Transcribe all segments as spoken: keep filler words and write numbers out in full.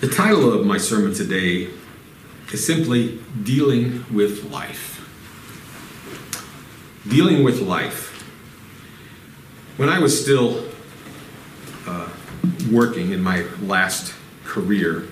The title of my sermon today is simply Dealing with Life. Dealing with life. When I was still uh, working in my last career,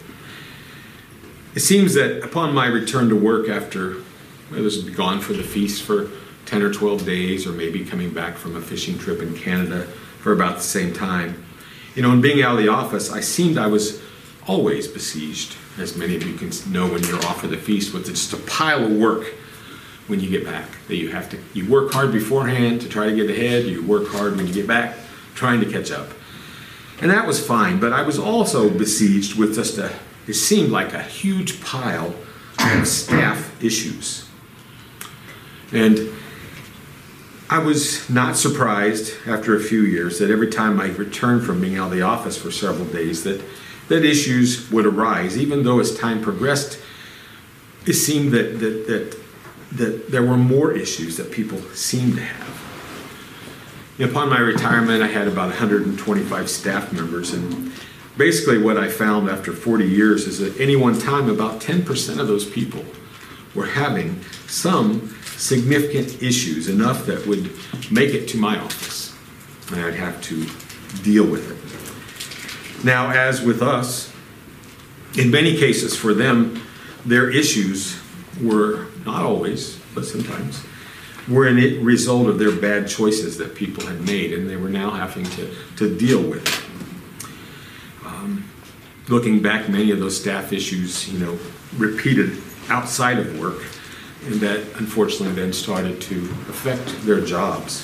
it seems that upon my return to work after I was gone for the feast for ten or twelve days, or maybe coming back from a fishing trip in Canada for about the same time, you know, and being out of the office, I seemed I was always besieged, as many of you can know when you're off for the feast, with just a pile of work when you get back. That you have to, you work hard beforehand to try to get ahead, you work hard when you get back trying to catch up. And that was fine, but I was also besieged with just a, it seemed like a huge pile of staff issues. And I was not surprised after a few years that every time I returned from being out of the office for several days that that issues would arise. Even though as time progressed, it seemed that that that, that there were more issues that people seemed to have. You know, upon my retirement, I had about one hundred twenty-five staff members, and basically what I found after forty years is that any one time about ten percent of those people were having some significant issues, enough that would make it to my office, and I'd have to deal with it. Now, as with us, in many cases for them, their issues were, not always, but sometimes, were a result of their bad choices that people had made, and they were now having to, to deal with it. Um, looking back, many of those staff issues, you know, repeated outside of work, and that unfortunately then started to affect their jobs.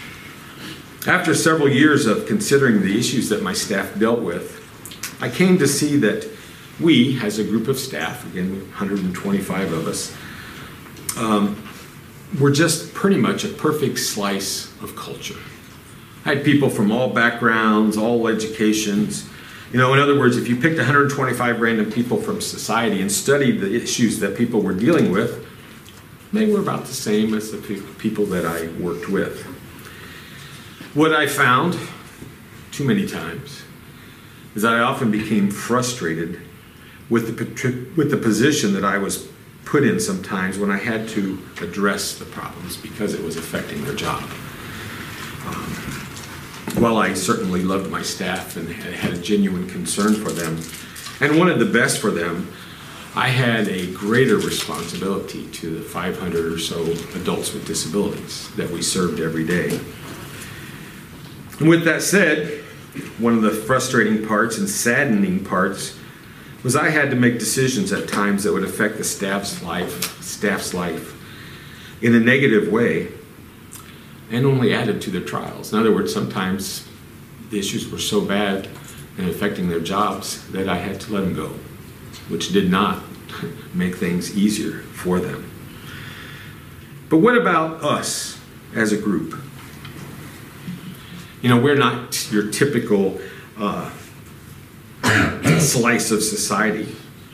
After several years of considering the issues that my staff dealt with, I came to see that we, as a group of staff, again, one hundred twenty-five of us, um, were just pretty much a perfect slice of culture. I had people from all backgrounds, all educations. You know, in other words, if you picked one hundred twenty-five random people from society and studied the issues that people were dealing with, they were about the same as the pe- people that I worked with. What I found too many times is that I often became frustrated with the, with the position that I was put in sometimes when I had to address the problems because it was affecting their job. Um, while I certainly loved my staff and had a genuine concern for them and wanted the best for them, I had a greater responsibility to the five hundred or so adults with disabilities that we served every day. And with that said, one of the frustrating parts and saddening parts was I had to make decisions at times that would affect the staff's life, staff's life in a negative way, and only added to their trials. In other words, sometimes the issues were so bad and affecting their jobs that I had to let them go, which did not make things easier for them. But what about us as a group? You know, we're not your typical uh, slice of society.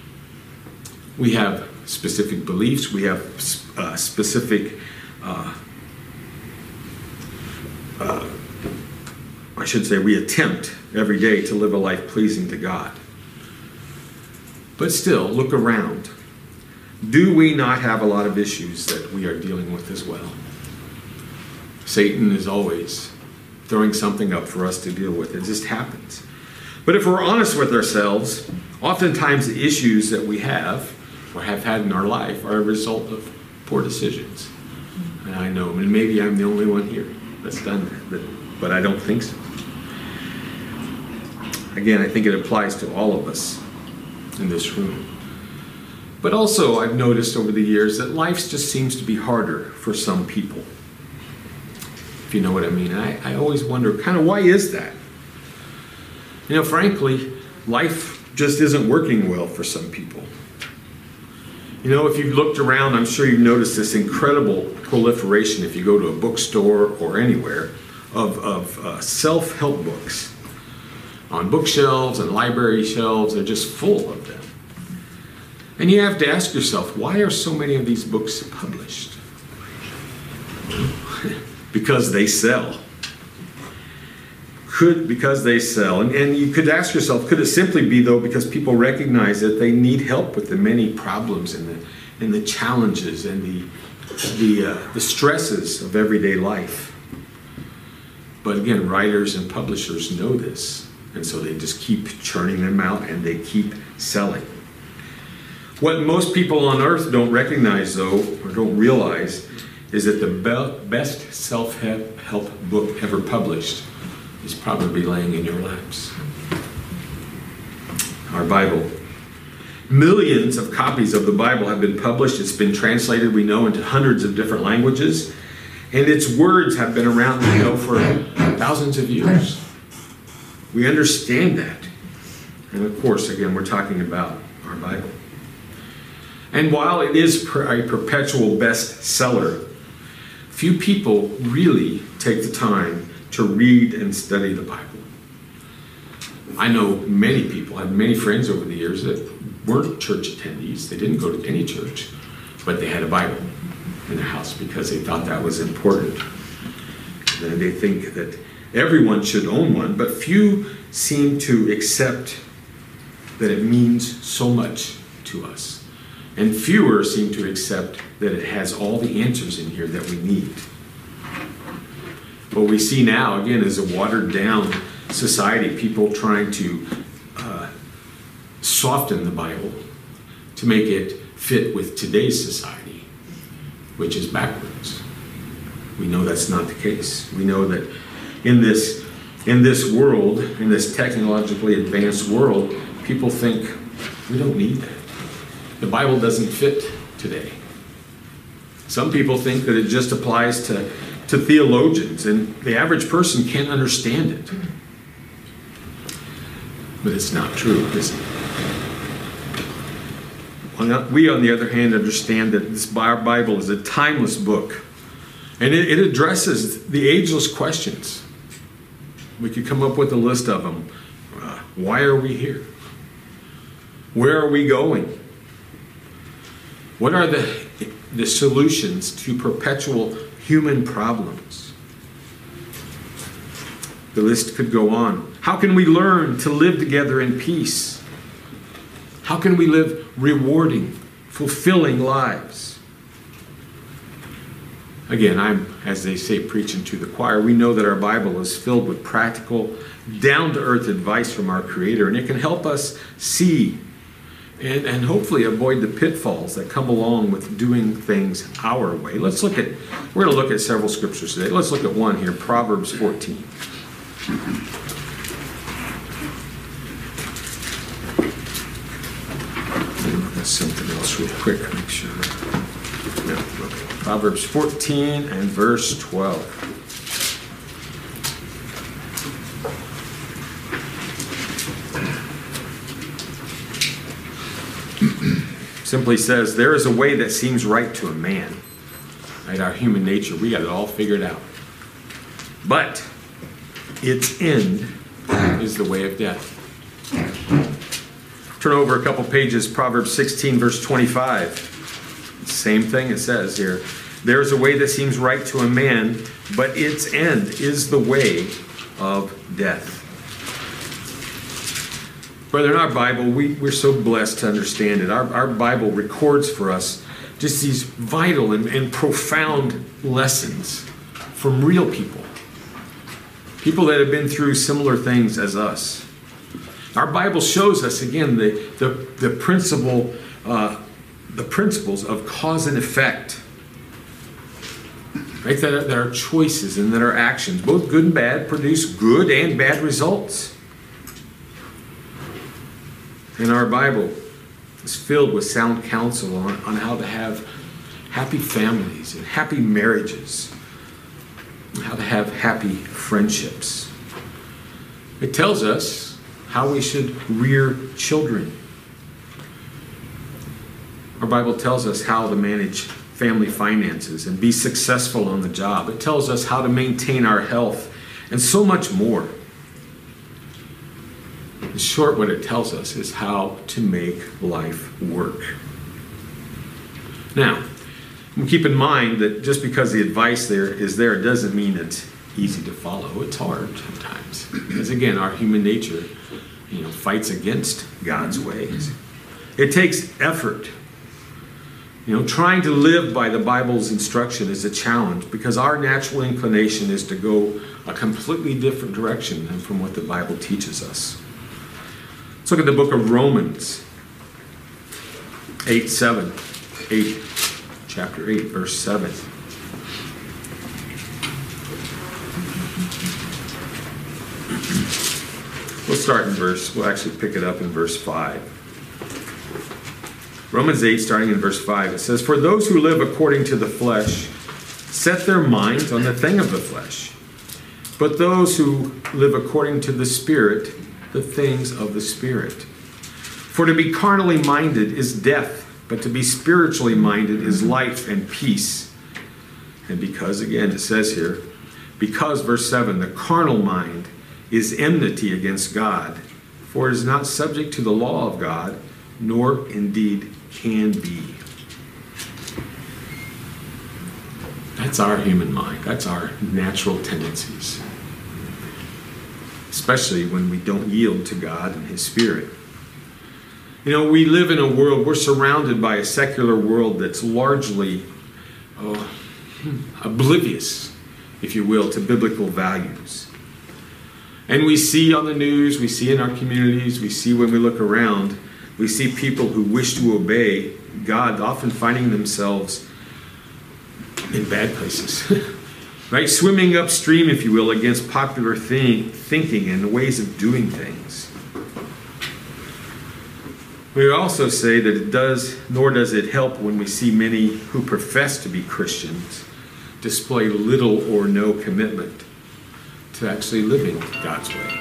We have specific beliefs. We have uh, specific, uh, uh, I should say, we attempt every day to live a life pleasing to God. But still, look around. Do we not have a lot of issues that we are dealing with as well? Satan is always throwing something up for us to deal with. It just happens. But if we're honest with ourselves, oftentimes the issues that we have or have had in our life are a result of poor decisions. And I know, and maybe I'm the only one here that's done that, but, but I don't think so. Again, I think it applies to all of us in this room. But also, I've noticed over the years that life just seems to be harder for some people. If you know what I mean. And I, I always wonder, kind of, why is that? You know, frankly, life just isn't working well for some people. You know, if you've looked around, I'm sure you've noticed this incredible proliferation, if you go to a bookstore or anywhere, of, of uh, self-help books. On bookshelves and library shelves, they're just full of them. And you have to ask yourself, why are so many of these books published? Because they sell. could, because they sell, and, and you could ask yourself, could it simply be, though, because people recognize that they need help with the many problems and the, and the challenges and the, the, uh, the stresses of everyday life? But again, writers and publishers know this, and so they just keep churning them out and they keep selling. What most people on earth don't recognize, though, or don't realize, is that the be- best self-help book ever published is probably laying in your laps. Our Bible. Millions of copies of the Bible have been published. It's been translated, we know, into hundreds of different languages. And its words have been around, we know, for thousands of years. We understand that. And of course, again, we're talking about our Bible. And while it is a perpetual bestseller, few people really take the time to read and study the Bible. I know many people, I have many friends over the years that weren't church attendees. They didn't go to any church, but they had a Bible in their house because they thought that was important. And they think that everyone should own one, but few seem to accept that it means so much to us. And fewer seem to accept that it has all the answers in here that we need. What we see now, again, is a watered-down society, people trying to uh, soften the Bible to make it fit with today's society, which is backwards. We know that's not the case. We know that in this, in this world, in this technologically advanced world, people think, we don't need that. The Bible doesn't fit today. Some people think that it just applies to, to theologians, and the average person can't understand it. But it's not true, is it? We, on the other hand, understand that this Bible is a timeless book, and it, it addresses the ageless questions. We could come up with a list of them. Uh, why are we here? Where are we going? What are the, the solutions to perpetual human problems? The list could go on. How can we learn to live together in peace? How can we live rewarding, fulfilling lives? Again, I'm, as they say, preaching to the choir. We know that our Bible is filled with practical, down-to-earth advice from our Creator, and it can help us see and, and hopefully avoid the pitfalls that come along with doing things our way. Let's look at, we're going to look at several scriptures today. Let's look at one here, Proverbs fourteen. Something else real quick, make sure. Yeah, okay. Proverbs fourteen and verse twelve. Simply says, there is a way that seems right to a man. Right, our human nature, we got it all figured out. But its end is the way of death. Turn over a couple pages, Proverbs sixteen, verse twenty-five. Same thing it says here. There is a way that seems right to a man, but its end is the way of death. Brother, in our Bible, we, we're so blessed to understand it. Our, our Bible records for us just these vital and, and profound lessons from real people. People that have been through similar things as us. Our Bible shows us, again, the, the, the, principle, uh, the principles of cause and effect. Right? That, that our choices and that our actions, both good and bad, produce good and bad results. And our Bible is filled with sound counsel on, on how to have happy families and happy marriages, and how to have happy friendships. It tells us how we should rear children. Our Bible tells us how to manage family finances and be successful on the job. It tells us how to maintain our health and so much more. In short, what it tells us is how to make life work. Now, keep in mind that just because the advice there is there doesn't mean that easy to follow. It's hard sometimes. Because again, our human nature, you know, fights against God's ways. It takes effort. You know, trying to live by the Bible's instruction is a challenge because our natural inclination is to go a completely different direction than from what the Bible teaches us. Let's look at the book of Romans eight seven. eight, chapter eight, verse seven. We'll start in verse, we'll actually pick it up in verse five. Romans eight, starting in verse five, it says, "For those who live according to the flesh set their minds on the thing of the flesh, but those who live according to the Spirit, the things of the Spirit. For to be carnally minded is death, but to be spiritually minded is life and peace." And because, again, it says here, because, verse seven, the carnal mind is enmity against God, for it is not subject to the law of God, nor indeed can be. That's our human mind. That's our natural tendencies. Especially when we don't yield to God and His Spirit. You know, we live in a world, we're surrounded by a secular world that's largely oh, oblivious, if you will, to biblical values. And we see on the news, we see in our communities, we see when we look around, we see people who wish to obey God often finding themselves in bad places. Right? Swimming upstream, if you will, against popular thing, thinking and ways of doing things. We also say that it does, nor does it help when we see many who profess to be Christians display little or no commitment to actually living God's way.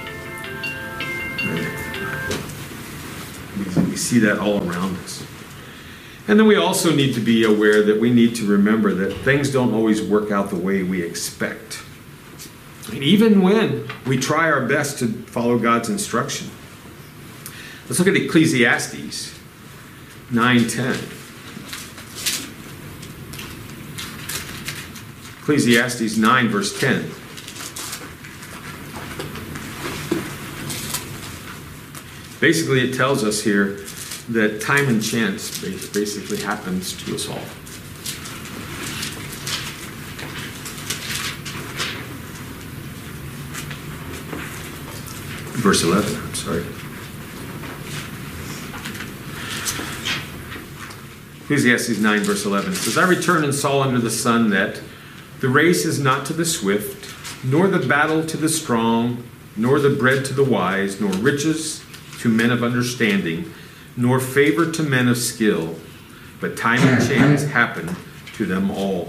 We see that all around us. And then we also need to be aware that we need to remember that things don't always work out the way we expect. And even when we try our best to follow God's instruction. Let's look at Ecclesiastes nine ten. Ecclesiastes nine, verse ten. Basically, it tells us here that time and chance basically happens to us all. Verse eleven, I'm sorry. Ecclesiastes nine, verse eleven says, "I returned and saw under the sun that the race is not to the swift, nor the battle to the strong, nor the bread to the wise, nor riches to men of understanding, nor favor to men of skill, but time and chance happen to them all."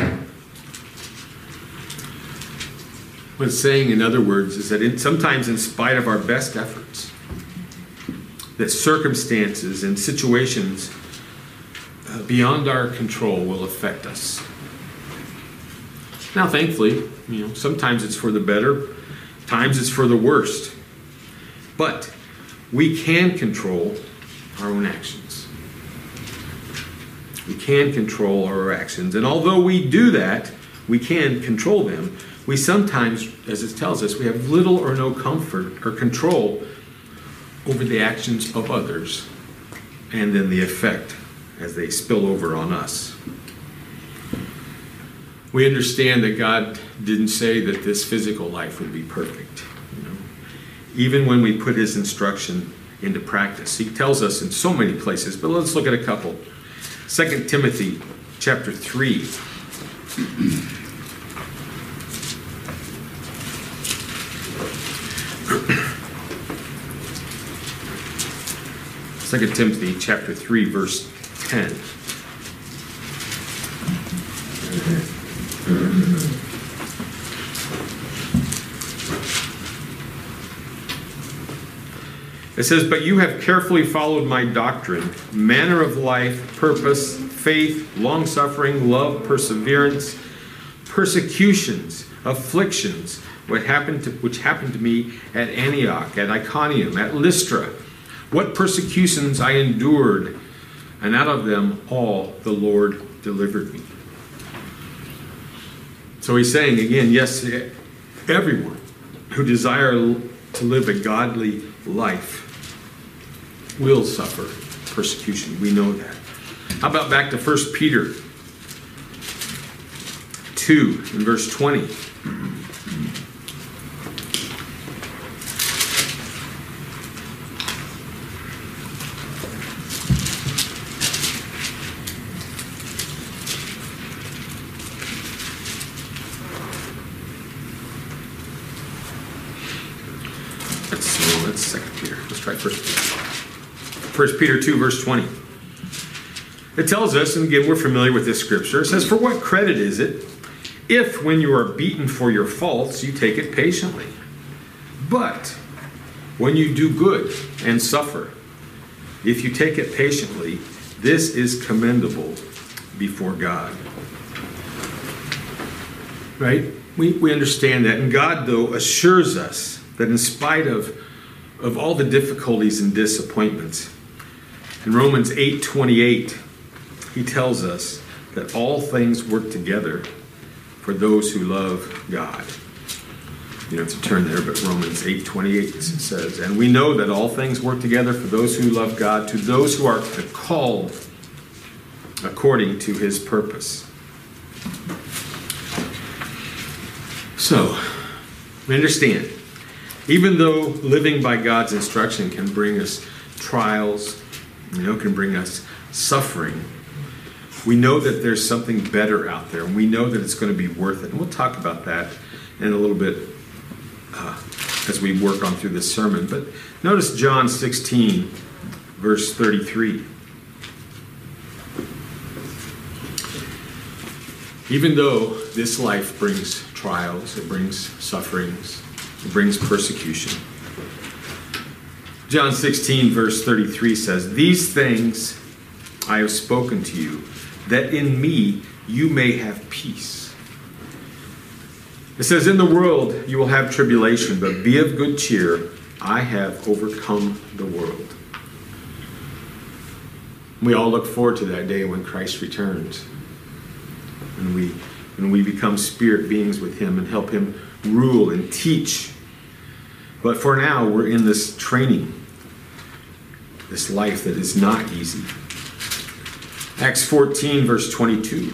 What it's saying, in other words, is that in, sometimes in spite of our best efforts, that circumstances and situations uh, beyond our control will affect us. Now, thankfully, you know, sometimes it's for the better, times it's for the worst. But we can control our own actions. We can control our actions. And although we do that, we can control them. We sometimes, as it tells us, we have little or no comfort or control over the actions of others and then the effect as they spill over on us. We understand that God didn't say that this physical life would be perfect. You know? Even when we put His instruction into practice. He tells us in so many places, but let's look at a couple. Second Timothy chapter three. Second Timothy chapter three, verse ten. It says, "But you have carefully followed my doctrine, manner of life, purpose, faith, long-suffering, love, perseverance, persecutions, afflictions, what happened to, which happened to me at Antioch, at Iconium, at Lystra, what persecutions I endured, and out of them all the Lord delivered me." So he's saying again, yes, Everyone who desire to live a godly life will suffer persecution. We know that. How about back to First Peter two in verse twenty? Let's see, let's Second Peter. Let's try First Peter. First Peter two, verse twenty. It tells us, and again, we're familiar with this scripture. It says, "For what credit is it if, when you are beaten for your faults, you take it patiently? But when you do good and suffer, if you take it patiently, this is commendable before God." Right? We, we understand that. And God, though, assures us that in spite of, of all the difficulties and disappointments, in Romans eight twenty-eight, he tells us that all things work together for those who love God. You don't have to turn there, but Romans eight twenty-eight says, "And we know that all things work together for those who love God, to those who are called according to his purpose." So, we understand, even though living by God's instruction can bring us trials, you know, can bring us suffering, we know that there's something better out there, and we know that it's going to be worth it. And we'll talk about that in a little bit uh, as we work on through this sermon. But notice John sixteen, verse thirty-three. Even though this life brings trials, it brings sufferings, it brings persecution, John sixteen, verse thirty-three says, "These things I have spoken to you, that in me you may have peace." It says, "In the world you will have tribulation, but be of good cheer. I have overcome the world." We all look forward to that day when Christ returns, and we, when we become spirit beings with him and help him rule and teach. But for now, we're in this training, this life that is not easy. Acts fourteen, verse twenty-two.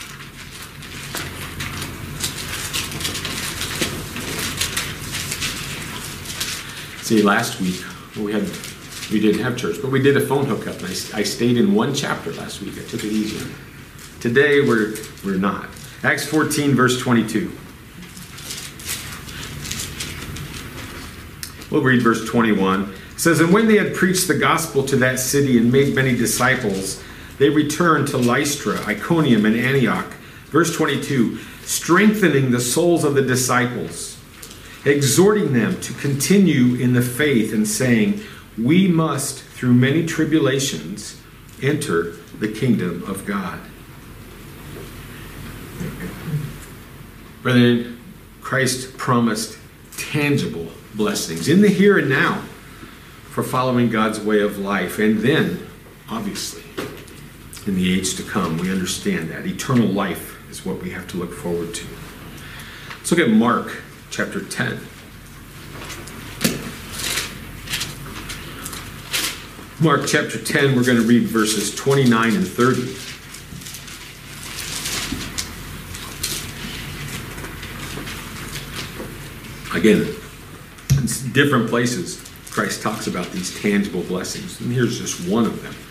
See, last week we had we didn't have church, but we did a phone hookup, and I, I stayed in one chapter last week. I took it easy. Today we're we're not. Acts fourteen, verse twenty-two. We'll read verse twenty-one. It says, "And when they had preached the gospel to that city and made many disciples, they returned to Lystra, Iconium, and Antioch." Verse twenty-two, "Strengthening the souls of the disciples, exhorting them to continue in the faith, and saying, we must, through many tribulations, enter the kingdom of God." Brethren, Christ promised tangible blessings in the here and now for following God's way of life. And then, obviously, in the age to come, we understand that eternal life is what we have to look forward to. Let's look at Mark chapter ten. Mark chapter ten, we're going to read verses twenty-nine and thirty. Again, in different places, Christ talks about these tangible blessings, and here's just one of them.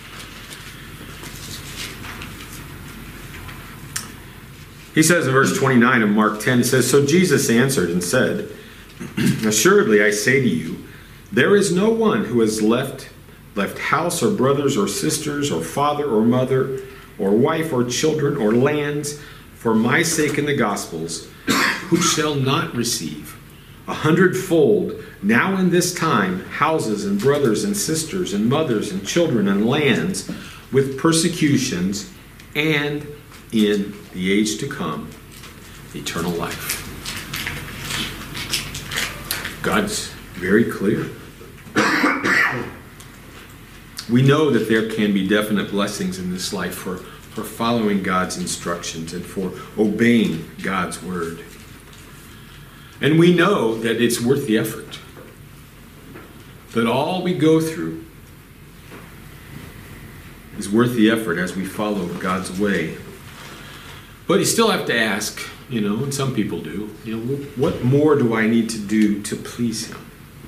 He says in verse twenty-nine of Mark ten, it says, "So Jesus answered and said, Assuredly I say to you, there is no one who has left, left house or brothers or sisters or father or mother or wife or children or lands for my sake in the Gospels, who shall not receive a hundredfold now in this time houses and brothers and sisters and mothers and children and lands with persecutions, and in the age to come eternal life." God's very clear. We know that there can be definite blessings in this life for, for following God's instructions and for obeying God's word. And we know that it's worth the effort. That all we go through is worth the effort as we follow God's way. But you still have to ask, you know, and some people do, you know, what more do I need to do to please Him?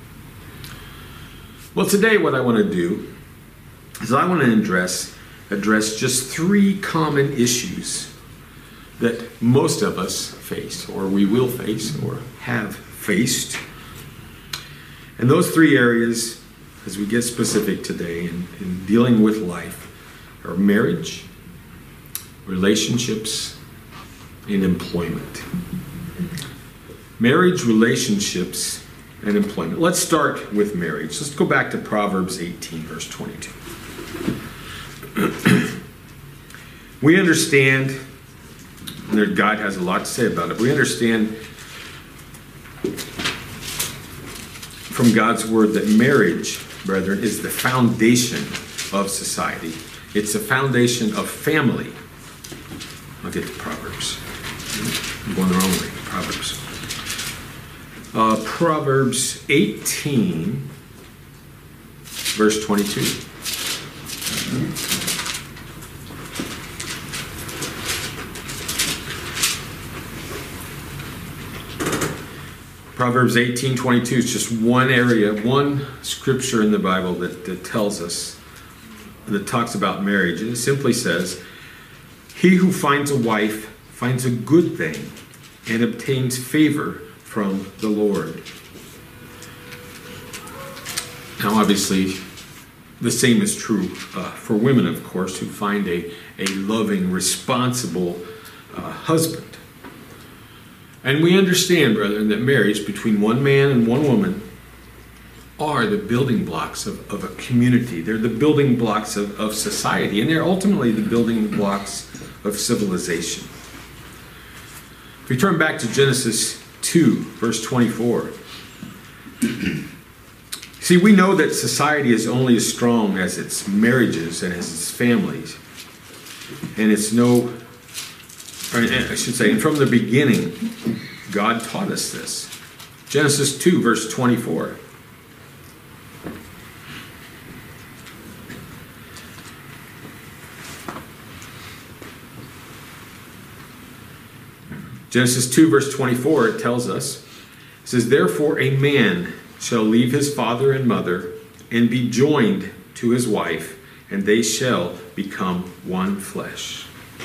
Well, today what I want to do is I want to address, address just three common issues that most of us face, or we will face, or have faced. And those three areas, as we get specific today in, in dealing with life, are marriage, relationships, and employment. Marriage, relationships, and employment. Let's start with marriage. Let's go back to Proverbs eighteen, verse twenty-two. We understand, and God has a lot to say about it, we understand from God's word that marriage, brethren, is the foundation of society. It's the foundation of family. I'll get to Proverbs. I'm going the wrong way. Proverbs. Uh, Proverbs eighteen, verse twenty-two. Proverbs eighteen twenty-two is just one area, one scripture in the Bible that, that tells us, that talks about marriage. And it simply says, "He who finds a wife finds a good thing and obtains favor from the Lord." Now, obviously, the same is true uh, for women, of course, who find a, a loving, responsible uh, husband. And we understand, brethren, that marriage between one man and one woman are the building blocks of, of a community. They're the building blocks of, of society, and they're ultimately the building blocks of civilization. If we turn back to Genesis two, verse twenty-four. See, we know that society is only as strong as its marriages and as its families. And it's no, or I should say, and from the beginning, God taught us this. Genesis two, verse twenty-four. Genesis two, verse twenty-four, it tells us, it says, "Therefore a man shall leave his father and mother and be joined to his wife, and they shall become one flesh."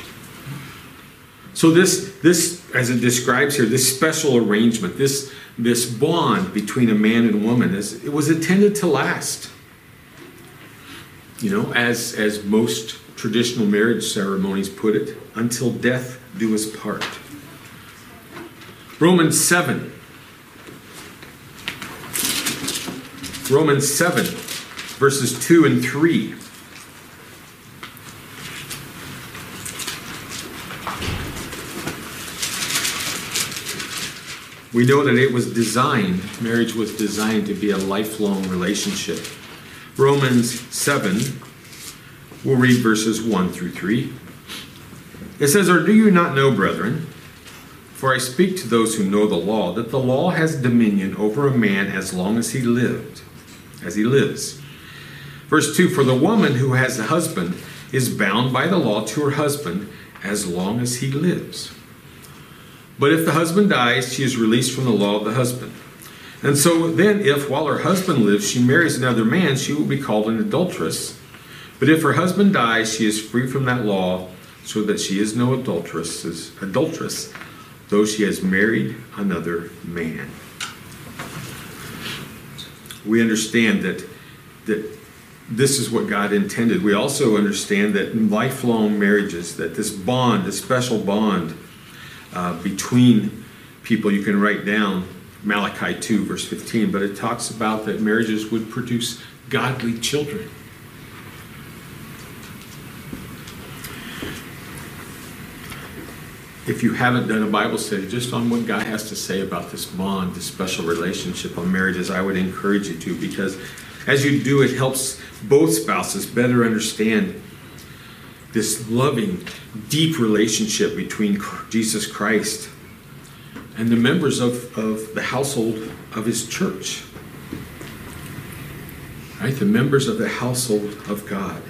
So this, this, as it describes here, this special arrangement, this, this bond between a man and a woman, is, it was intended to last. You know, as, as most traditional marriage ceremonies put it, until death do us part. Romans seven. Romans seven, verses two and three. We know that it was designed, marriage was designed to be a lifelong relationship. Romans seven, we'll read verses one through three. It says, "Or do you not know, brethren, for I speak to those who know the law, that the law has dominion over a man as long as he lived, as he lives." Verse two, "For the woman who has a husband is bound by the law to her husband as long as he lives. But if the husband dies, she is released from the law of the husband. And so then, if while her husband lives, she marries another man, she will be called an adulteress. But if her husband dies, she is free from that law, so that she is no adulteress, adulteress, though she has married another man." We understand that, that this is what God intended. We also understand that in lifelong marriages, that this bond, this special bond uh, between people, you can write down Malachi two, verse fifteen, but it talks about that marriages would produce godly children. If you haven't done a Bible study just on what God has to say about this bond, this special relationship on marriages, I would encourage you to, because as you do, it helps both spouses better understand this loving, deep relationship between Jesus Christ and the members of, of the household of his church. Right? The members of the household of God.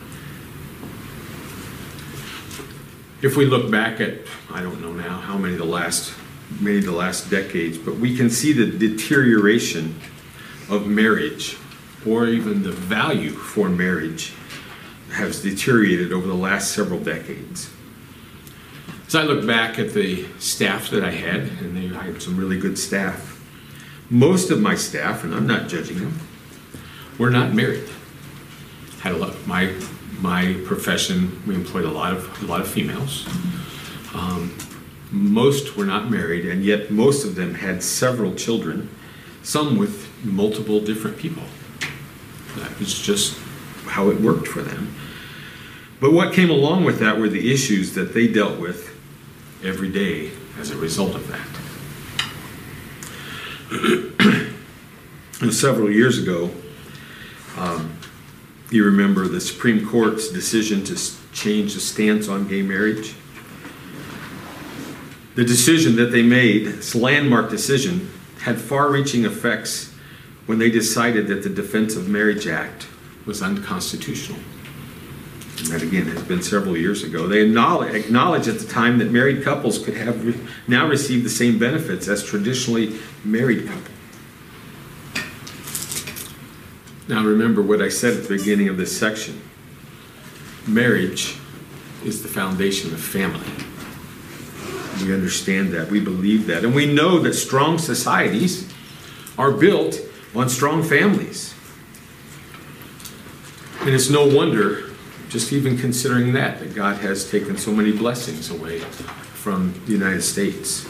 If we look back at, I don't know now how many the last, many of the last decades, but we can see the deterioration of marriage, or even the value for marriage, has deteriorated over the last several decades. As I look back at the staff that I had, and they, I had some really good staff, most of my staff, and I'm not judging them, were not married. Had a lot. My my profession, we employed a lot of a lot of females. Um, most were not married, and yet most of them had several children, some with multiple different people. That was just how it worked for them. But what came along with that were the issues that they dealt with every day as a result of that. And several years ago, um, you remember the Supreme Court's decision to change the stance on gay marriage? The decision that they made, this landmark decision, had far-reaching effects when they decided that the Defense of Marriage Act was unconstitutional. And that, again, has been several years ago. They acknowledged at the time that married couples could have re- now receive the same benefits as traditionally married couples. Now remember what I said at the beginning of this section. Marriage is the foundation of family. We understand that. We believe that. And we know that strong societies are built on strong families. And it's no wonder, just even considering that, that God has taken so many blessings away from the United States.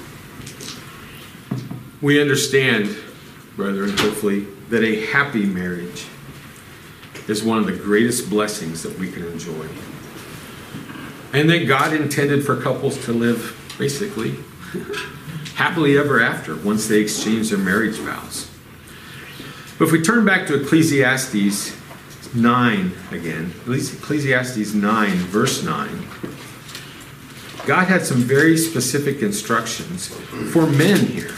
We understand, brethren, hopefully, that a happy marriage is one of the greatest blessings that we can enjoy. And that God intended for couples to live, basically, happily ever after once they exchange their marriage vows. But if we turn back to Ecclesiastes nine again, Ecclesiastes nine, verse nine, God had some very specific instructions for men here.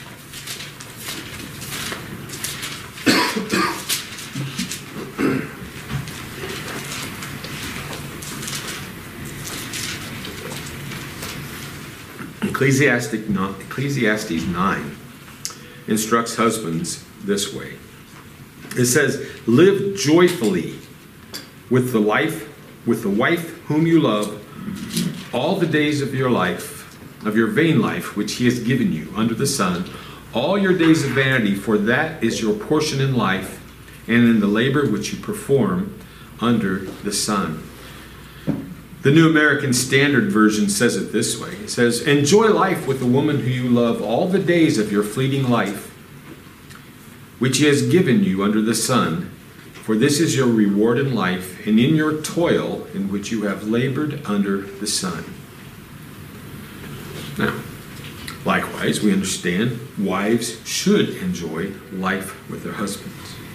Ecclesiastes nine instructs husbands this way. It says, "Live joyfully with the life, with the wife whom you love, all the days of your life, of your vain life, which he has given you under the sun, all your days of vanity, for that is your portion in life, and in the labor which you perform under the sun." The New American Standard Version says it this way. It says, "Enjoy life with the woman who you love all the days of your fleeting life, which he has given you under the sun, for this is your reward in life, and in your toil in which you have labored under the sun." Now, likewise, we understand wives should enjoy life with their husbands.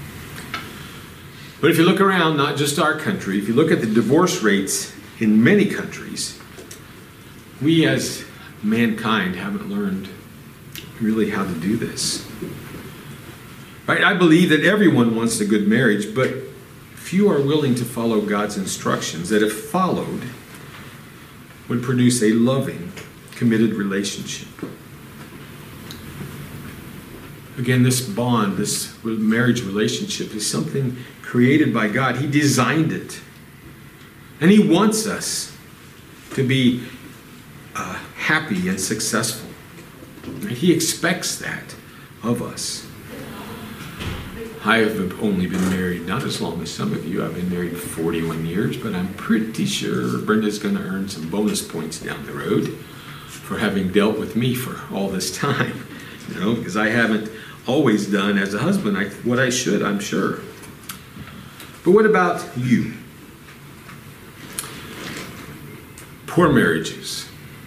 But if you look around, not just our country, if you look at the divorce rates in many countries, we as mankind haven't learned really how to do this. Right? I believe that everyone wants a good marriage, but few are willing to follow God's instructions that, if followed, would produce a loving, committed relationship. Again, this bond, this marriage relationship is something created by God. He designed it. And he wants us to be uh, happy and successful. And he expects that of us. I have only been married not as long as some of you. I've been married forty-one years, but I'm pretty sure Brenda's going to earn some bonus points down the road for having dealt with me for all this time. You know, because I haven't always done as a husband I, what I should, I'm sure. But what about you? Poor marriages,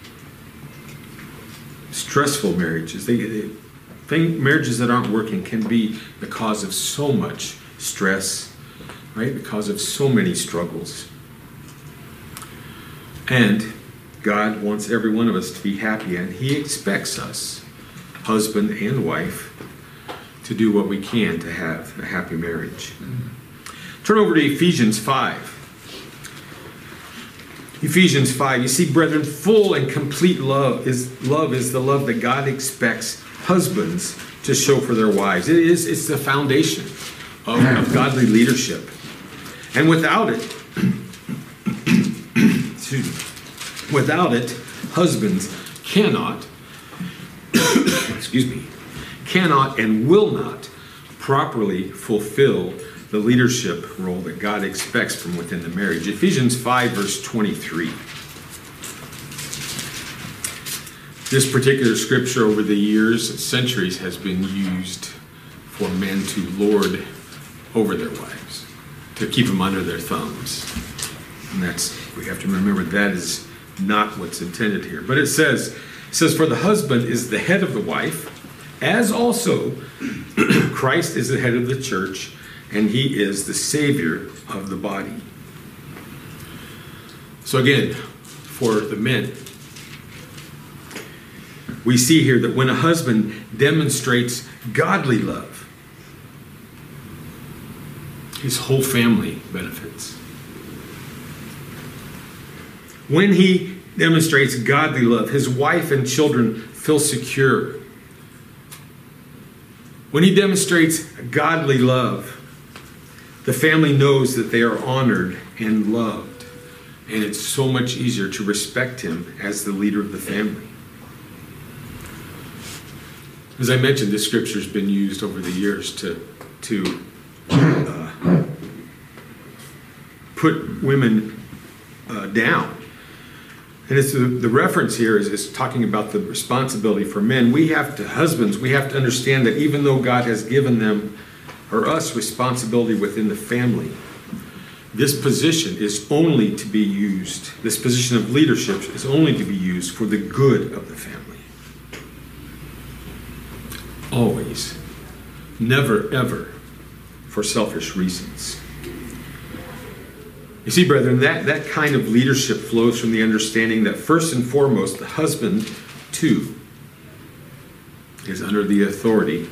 stressful marriages, they, they, thing, marriages that aren't working can be the cause of so much stress, right? The cause of so many struggles. And God wants every one of us to be happy, and he expects us, husband and wife, to do what we can to have a happy marriage. Turn over to Ephesians five. Ephesians five. You see, brethren, full and complete love is love is the love that God expects husbands to show for their wives. It is it's the foundation of, of godly leadership. And without it, excuse me, without it, husbands cannot, excuse me, cannot and will not properly fulfill the leadership role that God expects from within the marriage. Ephesians five, verse twenty-three. This particular scripture over the years, centuries, has been used for men to lord over their wives, to keep them under their thumbs. And that's, we have to remember that is not what's intended here. But it says, it says, for the husband is the head of the wife, as also Christ is the head of the church, and he is the Savior of the body. So again, for the men, we see here that when a husband demonstrates godly love, his whole family benefits. When he demonstrates godly love, his wife and children feel secure. When he demonstrates godly love, the family knows that they are honored and loved, and it's so much easier to respect him as the leader of the family. As I mentioned, this scripture has been used over the years to, to uh, put women uh, down. And it's the, the reference here is, is talking about the responsibility for men. We have to, husbands, we have to understand that even though God has given them or us responsibility within the family, this position is only to be used, this position of leadership is only to be used for the good of the family. Always. Never, ever for selfish reasons. You see, brethren, that, that kind of leadership flows from the understanding that first and foremost, the husband, too, is under the authority,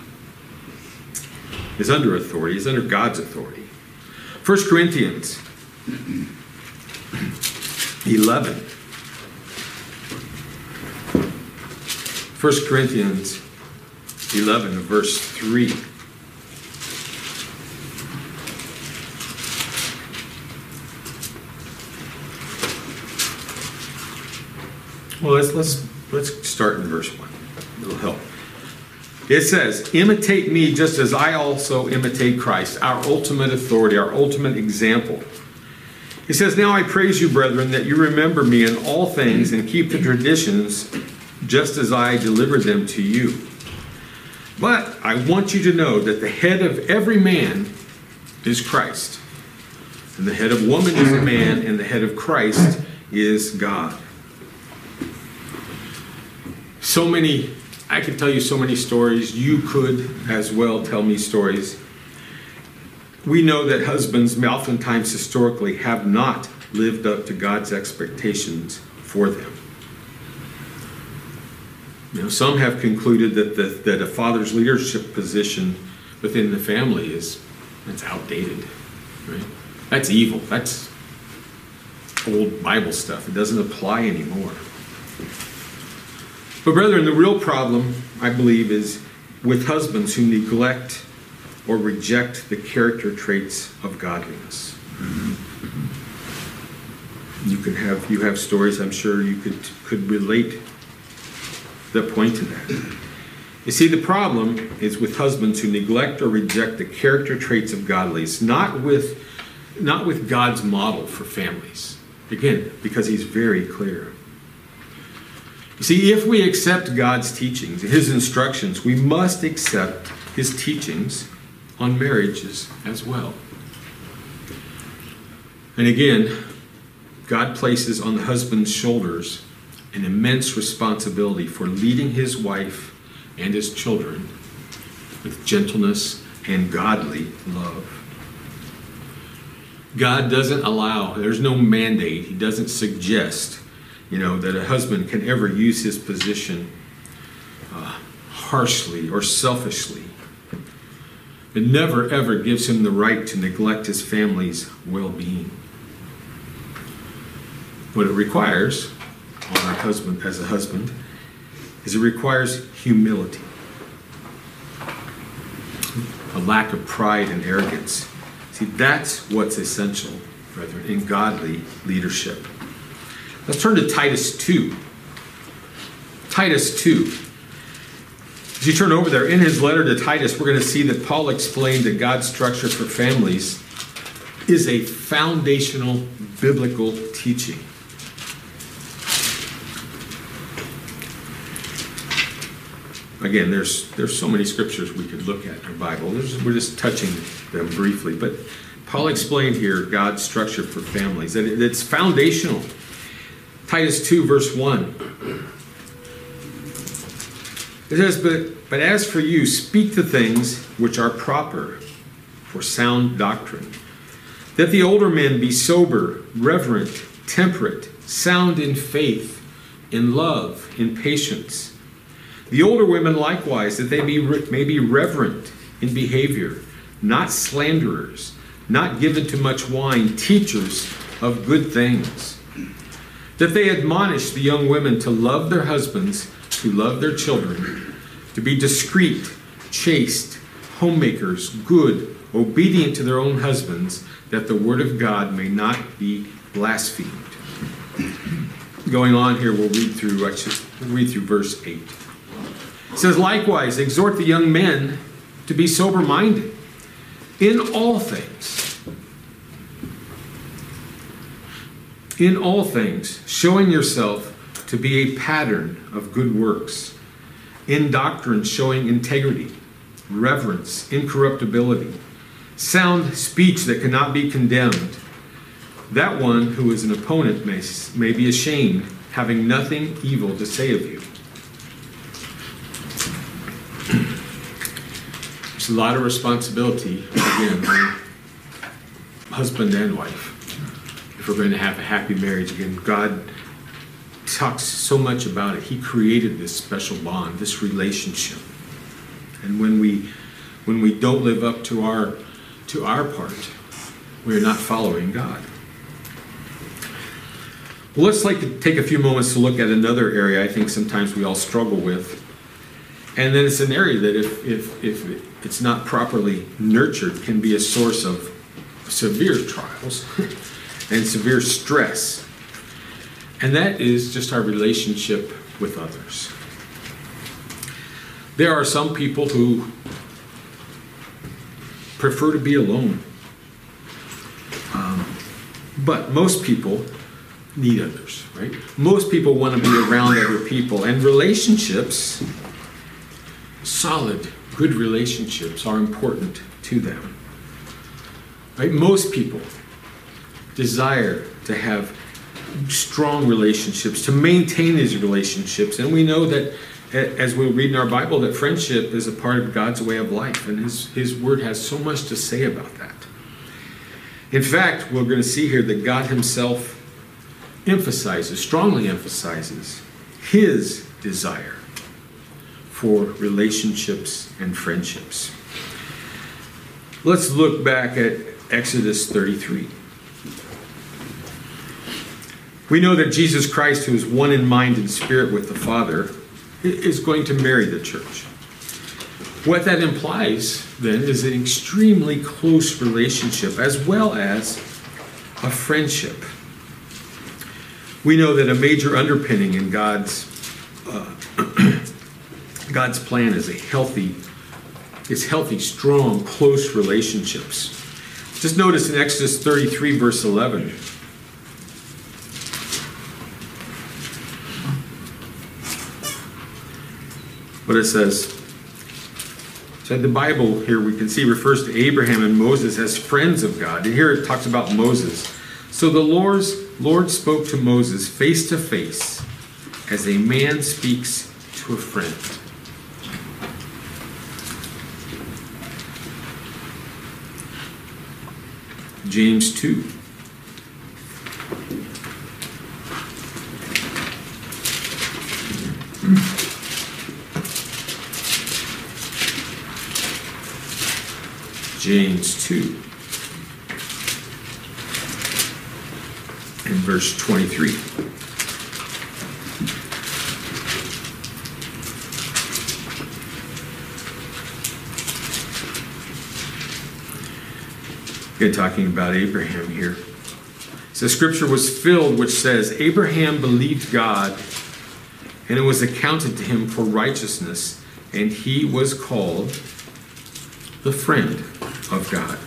is under authority, is under God's authority. First Corinthians eleven. First Corinthians eleven, verse three. Well, let's let's let's start in verse one. It'll help. It says, imitate me just as I also imitate Christ, our ultimate authority, our ultimate example. He says, now I praise you, brethren, that you remember me in all things and keep the traditions just as I delivered them to you. But I want you to know that the head of every man is Christ. And the head of woman is a man, and the head of Christ is God. So many, I could tell you so many stories. You could as well tell me stories. We know that husbands, oftentimes historically, have not lived up to God's expectations for them. You know, some have concluded that the, that a father's leadership position within the family is that's outdated, right? That's evil. That's old Bible stuff. It doesn't apply anymore. But brethren, the real problem, I believe, is with husbands who neglect or reject the character traits of godliness. You can have you have stories, I'm sure you could could relate the point to that. You see, the problem is with husbands who neglect or reject the character traits of godliness, not with not with God's model for families. Again, because he's very clear. You see, if we accept God's teachings, his instructions, we must accept his teachings on marriages as well. And again, God places on the husband's shoulders an immense responsibility for leading his wife and his children with gentleness and godly love. God doesn't allow, there's no mandate, he doesn't suggest you know, that a husband can ever use his position uh, harshly or selfishly. It never, ever gives him the right to neglect his family's well-being. What it requires on a husband, as a husband, is it requires humility, a lack of pride and arrogance. See, that's what's essential, brethren, in godly leadership. Let's turn to Titus two. Titus two. As you turn over there, in his letter to Titus, we're going to see that Paul explained that God's structure for families is a foundational biblical teaching. Again, there's there's so many scriptures we could look at in our Bible. There's, we're just touching them briefly. But Paul explained here God's structure for families, that it, it's foundational. Titus two, verse one. It says, but, but as for you, speak the things which are proper for sound doctrine, that the older men be sober, reverent, temperate, sound in faith, in love, in patience. The older women likewise, that they be, may be reverent in behavior, not slanderers, not given to much wine, teachers of good things. That they admonish the young women to love their husbands, to love their children, to be discreet, chaste, homemakers, good, obedient to their own husbands, that the word of God may not be blasphemed. Going on here, we'll read through, actually, we'll read through verse eight. It says, likewise, exhort the young men to be sober-minded in all things. In all things, showing yourself to be a pattern of good works. In doctrine, showing integrity, reverence, incorruptibility, sound speech that cannot be condemned. That one who is an opponent may, may be ashamed, having nothing evil to say of you. There's a lot of responsibility, again, on husband and wife. If we're going to have a happy marriage, again, God talks so much about it. He created this special bond, this relationship. And when we when we don't live up to our to our part, we're not following God. Well, let's like to take a few moments to look at another area I think sometimes we all struggle with. And then it's an area that if if if it's not properly nurtured can be a source of severe trials and severe stress. And that is just our relationship with others. There are some people who prefer to be alone. Um, but most people need others, right? Most people want to be around other people. And relationships, solid, good relationships are important to them. Right? Most people desire to have strong relationships, to maintain these relationships. And we know that, as we read in our Bible, that friendship is a part of God's way of life. And his, his word has so much to say about that. In fact, we're going to see here that God himself emphasizes, strongly emphasizes, his desire for relationships and friendships. Let's look back at Exodus thirty-three. We know that Jesus Christ, who is one in mind and spirit with the Father, is going to marry the church. What that implies, then, is an extremely close relationship as well as a friendship. We know that a major underpinning in God's uh, God's plan is a healthy, is healthy, strong, close relationships. Just notice in Exodus thirty-three, verse eleven. What it says. So the Bible here we can see refers to Abraham and Moses as friends of God. And here it talks about Moses. So the Lord's, Lord spoke to Moses face to face as a man speaks to a friend. James two. James two and verse twenty-three. Again, talking about Abraham here. So Scripture was filled, which says, Abraham believed God, and it was accounted to him for righteousness, and he was called the friend of God.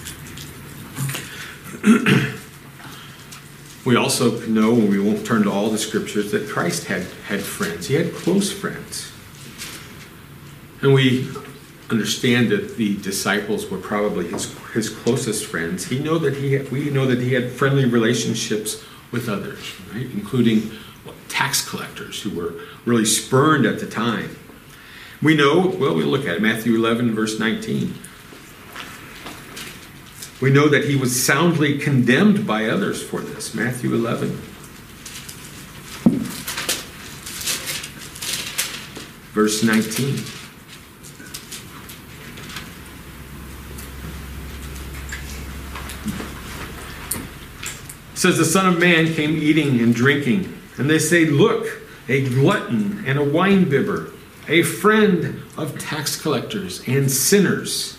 We also know, and we won't turn to all the Scriptures, that Christ had, had friends. He had close friends. And we understand that the disciples were probably his, his closest friends. He know that he had, we know that he had friendly relationships with others, right? Including what, tax collectors who were really spurned at the time. We know, well, we look at it, Matthew eleven, verse nineteen. We know that he was soundly condemned by others for this. Matthew eleven. Verse nineteen. It says, the Son of Man came eating and drinking, and they say, look, a glutton and a winebibber, a friend of tax collectors and sinners.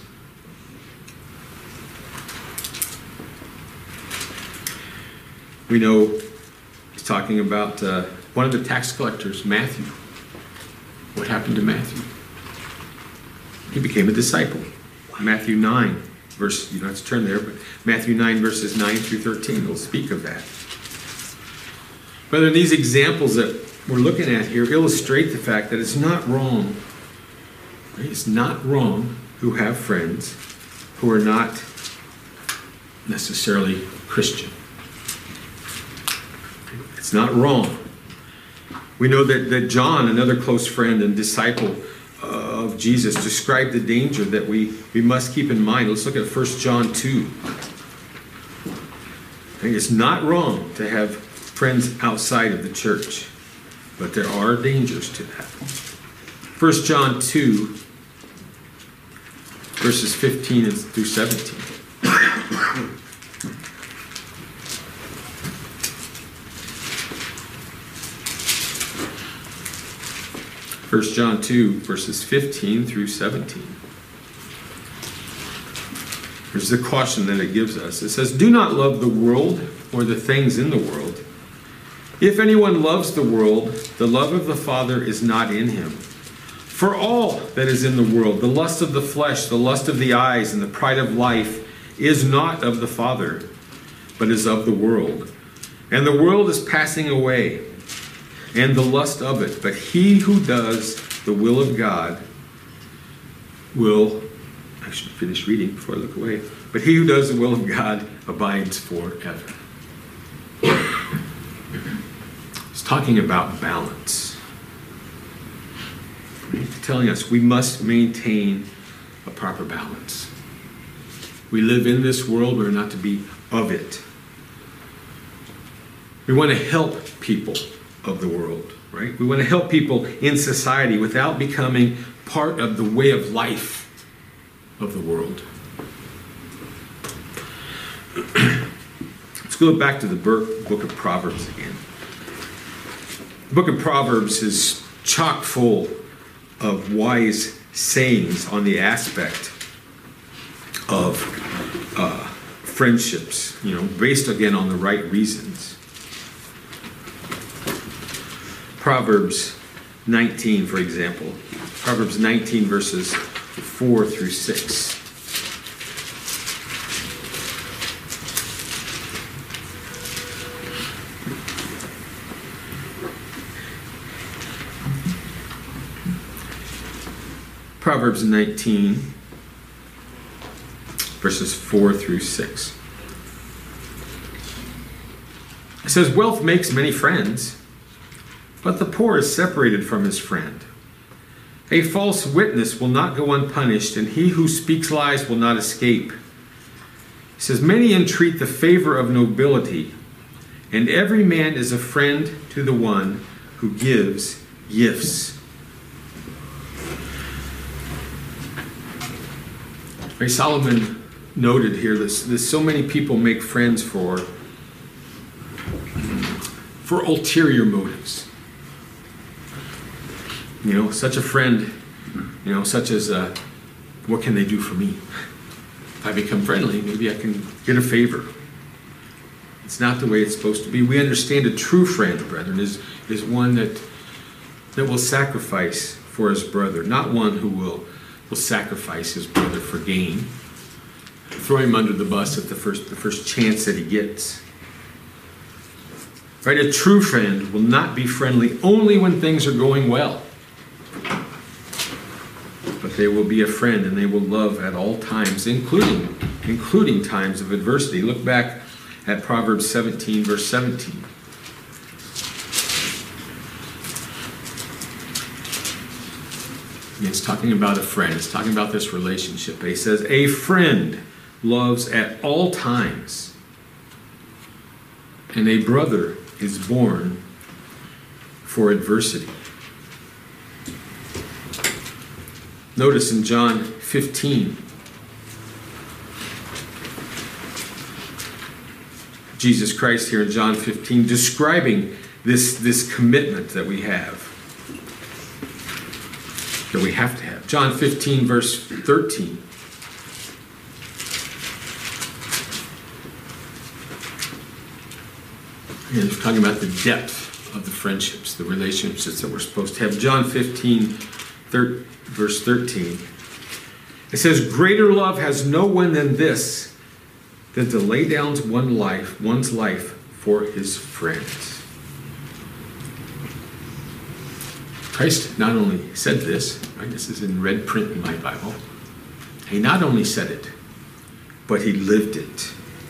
We know he's talking about uh, one of the tax collectors, Matthew. What happened to Matthew? He became a disciple. Matthew nine. Verse, you don't have to turn there, but Matthew nine, verses nine through thirteen will speak of that. But these examples that we're looking at here illustrate the fact that it's not wrong. It's not wrong to have friends who are not necessarily Christian. It's not wrong. We know that, that John, another close friend and disciple of Jesus, described the danger that we, we must keep in mind. Let's look at First John two. It's not wrong to have friends outside of the church, but there are dangers to that. First John two, verses fifteen through seventeen. First John two, verses fifteen through seventeen. Here's the caution that it gives us. It says, do not love the world or the things in the world. If anyone loves the world, the love of the Father is not in him. For all that is in the world, the lust of the flesh, the lust of the eyes, and the pride of life, is not of the Father, but is of the world. And the world is passing away, and the lust of it. But he who does the will of God will, I should finish reading before I look away. But he who does the will of God abides forever. It's talking about balance. It's telling us we must maintain a proper balance. We live in this world, we're not to be of it. We want to help people of the world, right? We want to help people in society without becoming part of the way of life of the world. Let's go back to the book of Proverbs again. The book of Proverbs is chock full of wise sayings on the aspect of uh, friendships, you know, based again on the right reasons. Proverbs nineteen, for example. Proverbs nineteen, verses four through six. Proverbs nineteen, verses four through six. It says, wealth makes many friends, but the poor is separated from his friend. A false witness will not go unpunished, and he who speaks lies will not escape. He says, many entreat the favor of nobility, and every man is a friend to the one who gives gifts. Right? Solomon noted here that that so many people make friends for, for ulterior motives. You know, such a friend, you know, such as, uh, what can they do for me? If I become friendly, maybe I can get a favor. It's not the way it's supposed to be. We understand a true friend, brethren, is, is one that, that will sacrifice for his brother, not one who will, will sacrifice his brother for gain, throw him under the bus at the first, the first chance that he gets. Right? A true friend will not be friendly only when things are going well. But they will be a friend, and they will love at all times, including, including times of adversity. Look back at Proverbs seventeen, verse seventeen. It's talking about a friend. It's talking about this relationship. He says, a friend loves at all times, and a brother is born for adversity. Notice in John fifteen, Jesus Christ here in John fifteen describing this, this commitment that we have, that we have to have. John fifteen, verse thirteen. And it's talking about the depth of the friendships, the relationships that we're supposed to have. John fifteen, thirteen. Verse thirteen, it says, greater love has no one than this, than to lay down one life, one's life for his friends. Christ not only said this, right, this is in red print in my Bible, he not only said it, but he lived it.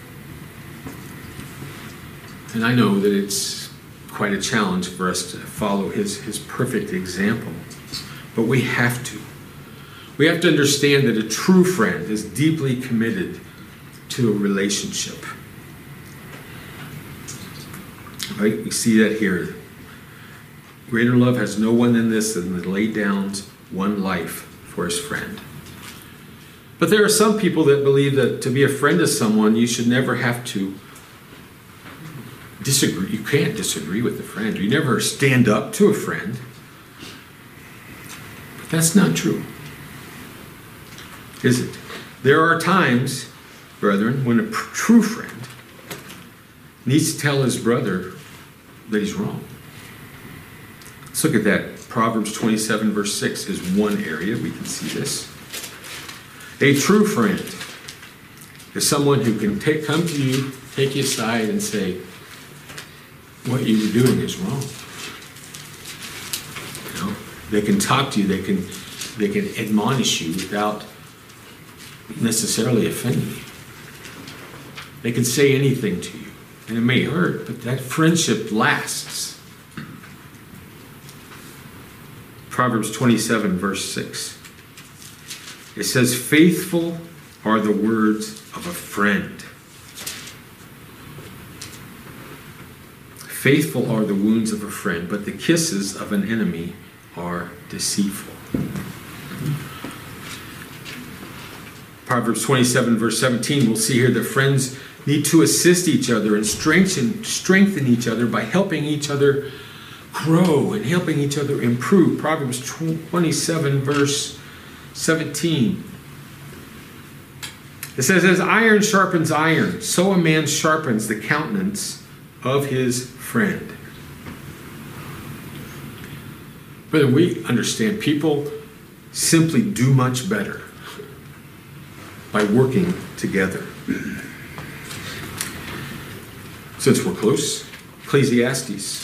And I know that it's quite a challenge for us to follow his, his perfect example. But we have to. We have to understand that a true friend is deeply committed to a relationship. Right? We see that here. Greater love has no one than this, than to lay down one life for his friend. But there are some people that believe that to be a friend to someone, you should never have to disagree. You can't disagree with a friend. You never stand up to a friend. That's not true, is it? There are times, brethren, when a true friend needs to tell his brother that he's wrong. Let's look at that. Proverbs twenty-seven, verse six is one area we can see this. A true friend is someone who can take, come to you, take you aside, and say, what you were doing is wrong. They can talk to you, they can, they can admonish you without necessarily offending you. They can say anything to you, and it may hurt, but that friendship lasts. Proverbs twenty-seven, verse six. It says, faithful are the words of a friend. Faithful are the wounds of a friend, but the kisses of an enemy are deceitful. Proverbs twenty-seven, verse seventeen, we'll see here that friends need to assist each other and strengthen, strengthen each other by helping each other grow and helping each other improve. Proverbs twenty-seven, verse seventeen. It says, as iron sharpens iron, so a man sharpens the countenance of his friend. But we understand people simply do much better by working together. Since we're close, Ecclesiastes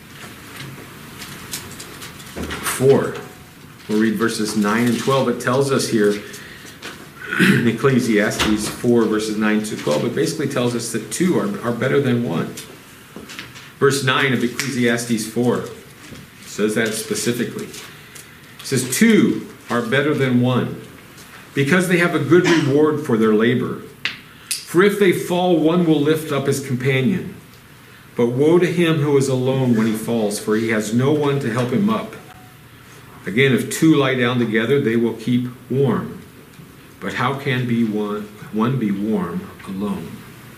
four. We'll read verses nine and twelve. It tells us here in Ecclesiastes four, verses nine to twelve, it basically tells us that two are, are better than one. Verse nine of Ecclesiastes four says that specifically. It says, two are better than one, because they have a good reward for their labor. For if they fall, one will lift up his companion. But woe to him who is alone when he falls, for he has no one to help him up. Again, if two lie down together, they will keep warm. But how can be one, one be warm alone?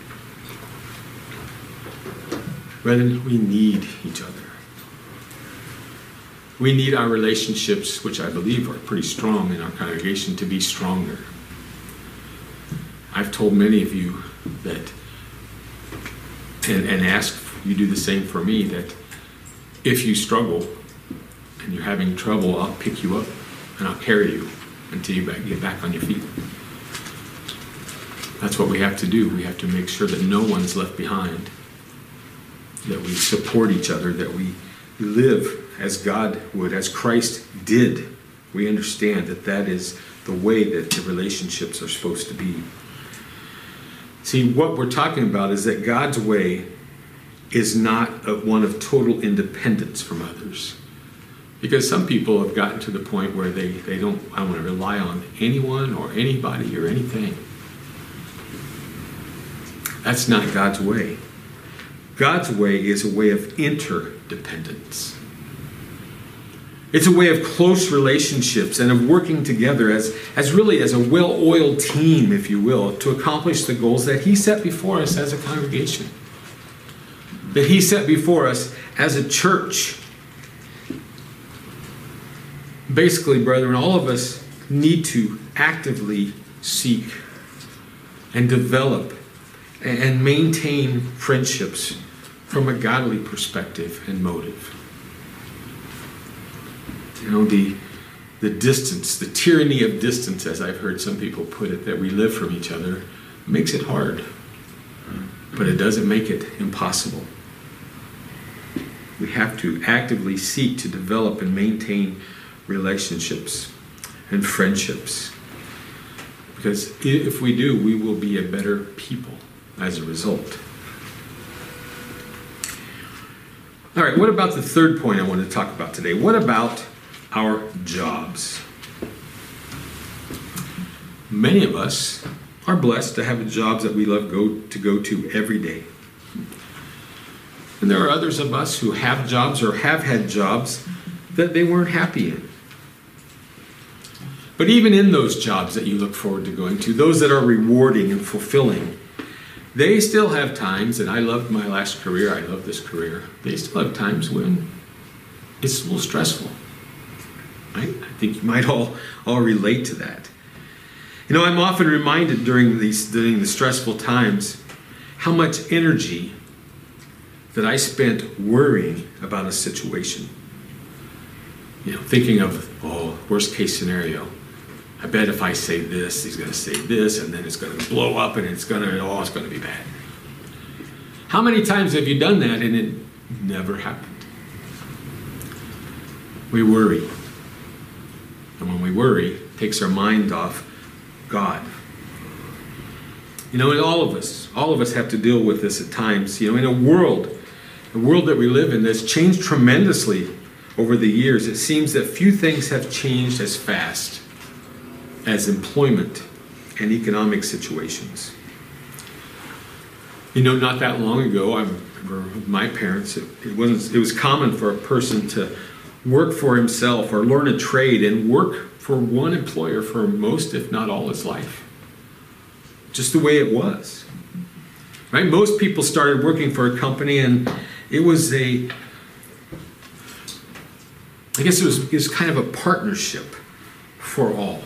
Brethren, we need each other. We need our relationships, which I believe are pretty strong in our congregation, to be stronger. I've told many of you that, and, and ask you do the same for me, that if you struggle and you're having trouble, I'll pick you up and I'll carry you until you back, get back on your feet. That's what we have to do. We have to make sure that no one's left behind, that we support each other, that we live as God would, as Christ did. We understand that that is the way that the relationships are supposed to be. See, what we're talking about is that God's way is not a, one of total independence from others. Because some people have gotten to the point where they, they don't I want to rely on anyone or anybody or anything. That's not God's way. God's way is a way of interdependence. It's a way of close relationships and of working together as, as really as a well-oiled team, if you will, to accomplish the goals that He set before us as a congregation. That He set before us as a church. Basically, brethren, all of us need to actively seek and develop and maintain friendships from a godly perspective and motive. You know, the, the distance, the tyranny of distance, as I've heard some people put it, that we live from each other, makes it hard. But it doesn't make it impossible. We have to actively seek to develop and maintain relationships and friendships. Because if we do, we will be a better people as a result. All right, what about the third point I want to talk about today? What about our jobs? Many of us are blessed to have jobs that we love go, to go to every day. And there are others of us who have jobs or have had jobs that they weren't happy in. But even in those jobs that you look forward to going to, those that are rewarding and fulfilling, they still have times, and I loved my last career, I love this career, they still have times when it's a little stressful. Right? I think you might all, all relate to that. You know, I'm often reminded during these during the stressful times how much energy that I spent worrying about a situation. You know, thinking of, oh, worst case scenario. I bet if I say this, he's going to say this, and then it's going to blow up, and it's going to, oh, it's going to be bad. How many times have you done that, and it never happened? We worry. And when we worry, it takes our mind off God. You know, and all of us, all of us have to deal with this at times. You know, in a world, the world that we live in that's changed tremendously over the years, it seems that few things have changed as fast as employment and economic situations. You know, not that long ago, I remember with my parents, it, it, wasn't, it was common for a person to work for himself or learn a trade and work for one employer for most, if not all, his life. Just the way it was. Right? Most people started working for a company, and it was a, I guess it was, it was kind of a partnership for all.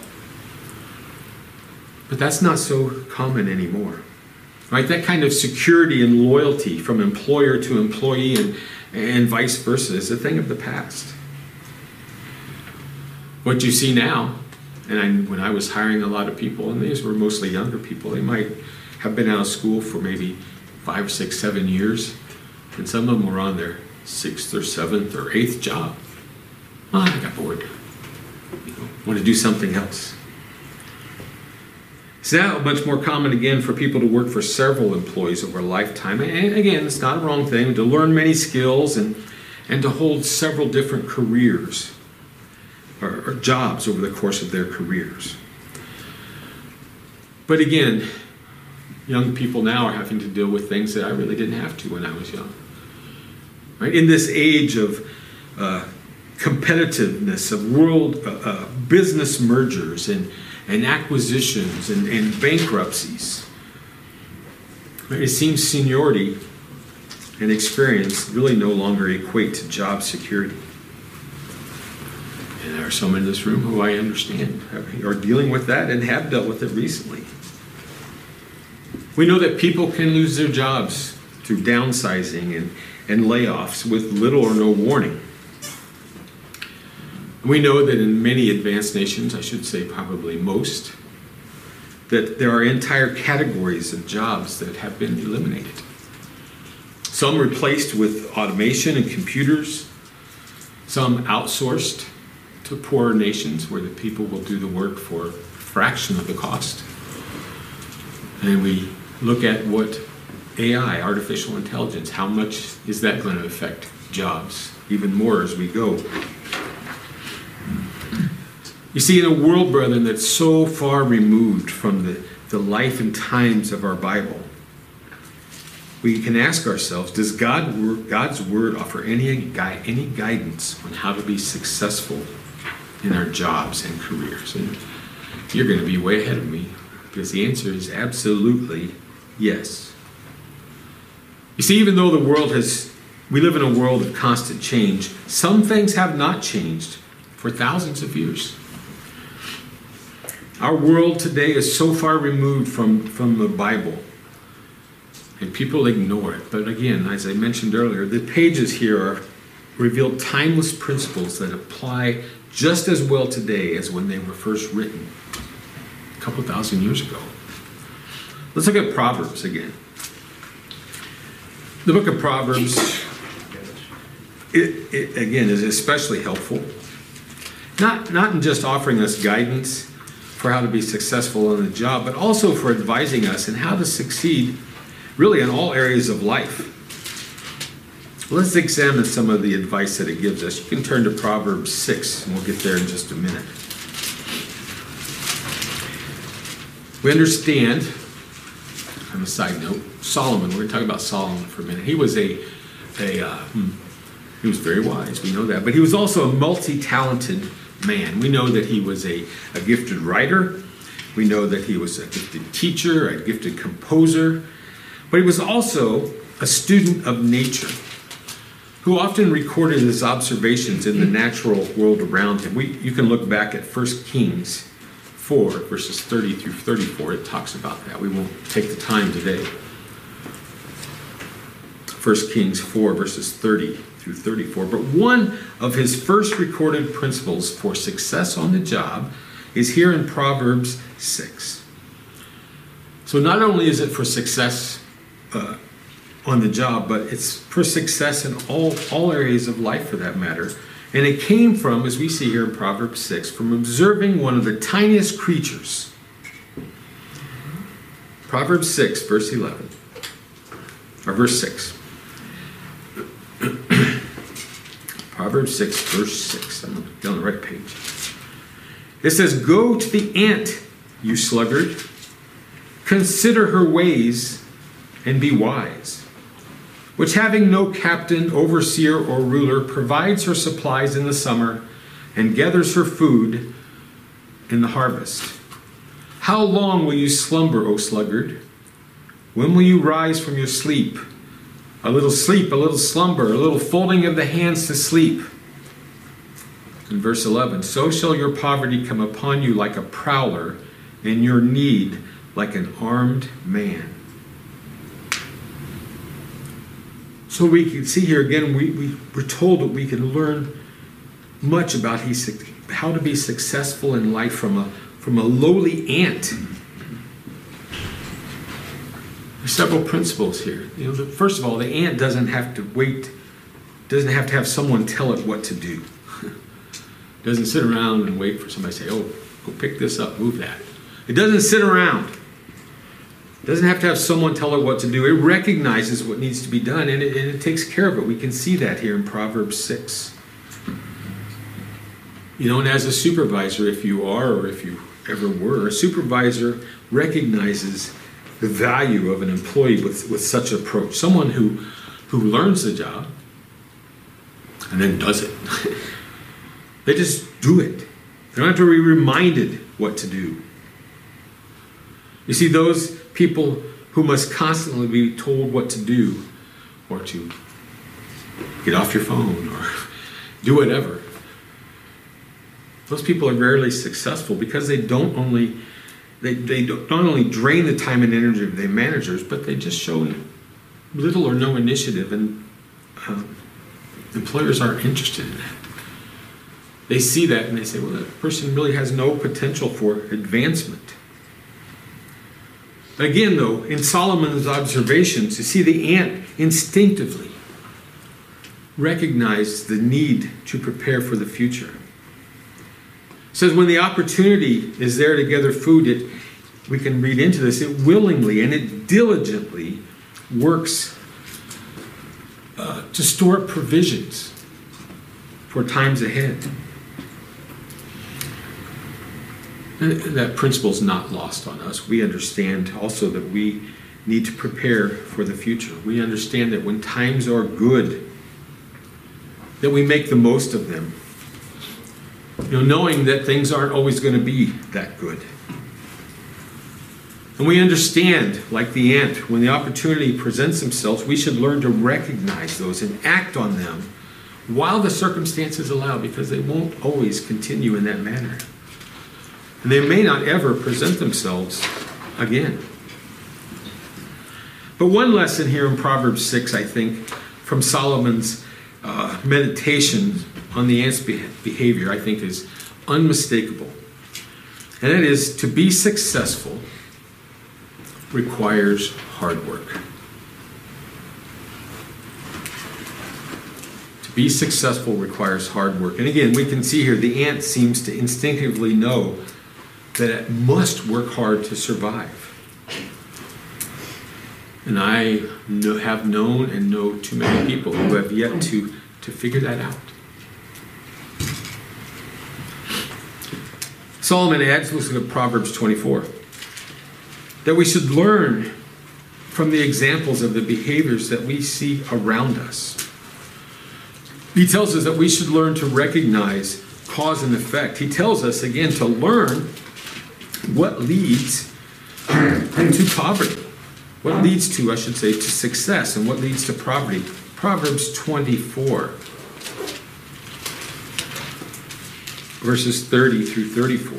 But that's not so common anymore. Right? That kind of security and loyalty from employer to employee and, and vice versa is a thing of the past. What you see now, and I, when I was hiring a lot of people, and these were mostly younger people, they might have been out of school for maybe five, six, seven years, and some of them were on their sixth or seventh or eighth job. Oh, I got bored. You know, want to do something else. It's now much more common again for people to work for several employees over a lifetime. And again, it's not a wrong thing to learn many skills and, and to hold several different careers or, or jobs over the course of their careers. But again, young people now are having to deal with things that I really didn't have to when I was young. Right? In this age of uh, competitiveness, of world uh, uh, business mergers and and acquisitions and, and bankruptcies. It seems seniority and experience really no longer equate to job security. And there are some in this room who I understand are dealing with that and have dealt with it recently. We know that people can lose their jobs through downsizing and, and layoffs with little or no warning. We know that in many advanced nations, I should say probably most, that there are entire categories of jobs that have been eliminated. Some replaced with automation and computers, some outsourced to poorer nations where the people will do the work for a fraction of the cost. And we look at what A I, artificial intelligence, how much is that going to affect jobs even more as we go? You see, in a world, brethren, that's so far removed from the, the life and times of our Bible, we can ask ourselves, does God, God's Word offer any, any guidance on how to be successful in our jobs and careers? And you're going to be way ahead of me, because the answer is absolutely yes. You see, even though the world has, we live in a world of constant change, some things have not changed for thousands of years. Our world today is so far removed from, from the Bible, and people ignore it. But again, as I mentioned earlier, the pages here are, reveal timeless principles that apply just as well today as when they were first written a couple thousand years ago. Let's look at Proverbs again. The book of Proverbs, it, it again is especially helpful. Not, not in just offering us guidance for how to be successful in the job, but also for advising us in how to succeed really in all areas of life. Let's examine some of the advice that it gives us. You can turn to Proverbs six, and we'll get there in just a minute. We understand, on a side note, Solomon, we're going to talk about Solomon for a minute. He was a, a uh, he was very wise, we know that, but he was also a multi-talented man. We know that he was a, a gifted writer. We know that he was a gifted teacher, a gifted composer, but he was also a student of nature who often recorded his observations in the natural world around him. We, you can look back at First Kings four, verses thirty through thirty-four. It talks about that. We won't take the time today. First Kings four, verses thirty through thirty-four. But one of his first recorded principles for success on the job is here in Proverbs six. So not only is it for success uh, on the job, but it's for success in all, all areas of life for that matter. And it came from, as we see here in Proverbs six, from observing one of the tiniest creatures. Proverbs six, verse eleven. Or verse six. Proverbs six, verse six. I'm on the right page. It says, "Go to the ant, you sluggard. Consider her ways and be wise, which having no captain, overseer, or ruler, provides her supplies in the summer and gathers her food in the harvest. How long will you slumber, O sluggard? When will you rise from your sleep? A little sleep, a little slumber, a little folding of the hands to sleep." In verse eleven, "So shall your poverty come upon you like a prowler, and your need like an armed man." So we can see here again, we, we, we're told that we can learn much about how to be successful in life from a, from a lowly ant. There's several principles here. You know, the, first of all, the ant doesn't have to wait, doesn't have to have someone tell it what to do. Doesn't sit around and wait for somebody to say, "Oh, go pick this up, move that." It doesn't sit around. It doesn't have to have someone tell it what to do. It recognizes what needs to be done, and it, and it takes care of it. We can see that here in Proverbs six. You know, and as a supervisor, if you are or if you ever were, a supervisor recognizes the value of an employee with, with such an approach. Someone who, who learns the job and then does it. They just do it. They don't have to be reminded what to do. You see, those people who must constantly be told what to do, or to get off your phone, or do whatever, those people are rarely successful because they don't only they, they don't, not only drain the time and energy of their managers, but they just show little or no initiative, and um, employers aren't interested in that. They see that and they say, well, that person really has no potential for advancement. Again, though, in Solomon's observations, you see the ant instinctively recognized the need to prepare for the future. It says when the opportunity is there to gather food, it, we can read into this, it willingly and it diligently works uh, to store up provisions for times ahead. And that principle is not lost on us. We understand also that we need to prepare for the future. We understand that when times are good, that we make the most of them. You know, knowing that things aren't always going to be that good. And we understand, like the ant, when the opportunity presents themselves, we should learn to recognize those and act on them while the circumstances allow, because they won't always continue in that manner. And they may not ever present themselves again. But one lesson here in Proverbs six, I think, from Solomon's uh, meditation on the ant's behavior, I think is unmistakable. And it is to be successful requires hard work. To be successful requires hard work. And again, we can see here the ant seems to instinctively know that it must work hard to survive. And I know, have known and know too many people who have yet to, to figure that out. Solomon adds, let's look at Proverbs twenty-four, that we should learn from the examples of the behaviors that we see around us. He tells us that we should learn to recognize cause and effect. He tells us, again, to learn what leads to poverty. What leads to, I should say, to success, and what leads to poverty. Proverbs twenty-four, verses thirty through thirty-four.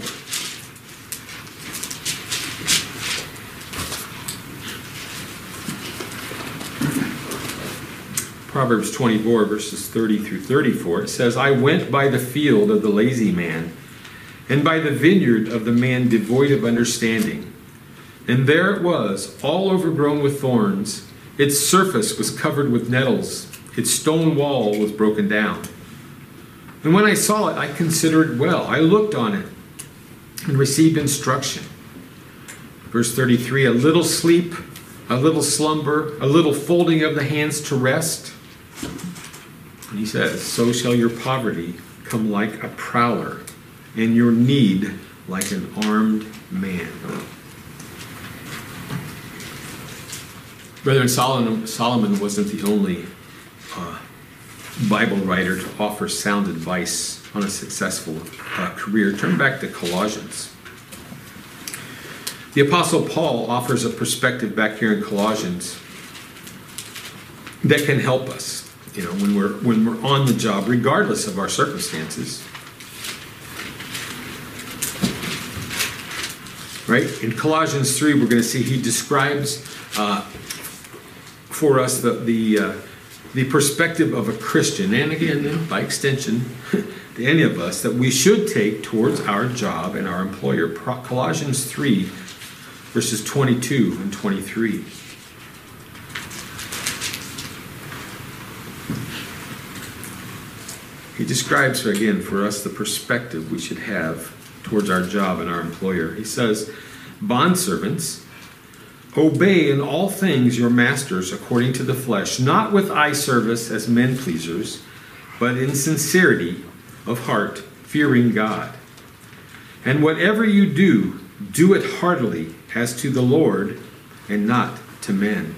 Proverbs twenty-four, verses thirty through thirty-four, it says, I went by the field of the lazy man, and by the vineyard of the man devoid of understanding. And there it was, all overgrown with thorns. Its surface was covered with nettles. Its stone wall was broken down. And when I saw it, I considered it well. I looked on it and received instruction. Verse thirty-three, a little sleep, a little slumber, a little folding of the hands to rest. And he says, so shall your poverty come like a prowler, and your need like an armed man. Brethren, Solomon, Solomon wasn't the only uh, Bible writer to offer sound advice on a successful uh, career. Turn back to Colossians. The Apostle Paul offers a perspective back here in Colossians that can help us, you know, when we're when we're on the job, regardless of our circumstances. Right? In Colossians three, we're going to see he describes uh, for us the the, uh, the perspective of a Christian, and again, by extension, to any of us, that we should take towards our job and our employer. Colossians three, verses twenty-two and twenty-three. He describes, again, for us the perspective we should have towards our job and our employer. He says, bondservants, obey in all things your masters according to the flesh, not with eye service as men pleasers, but in sincerity of heart, fearing God. And whatever you do, do it heartily as to the Lord and not to men.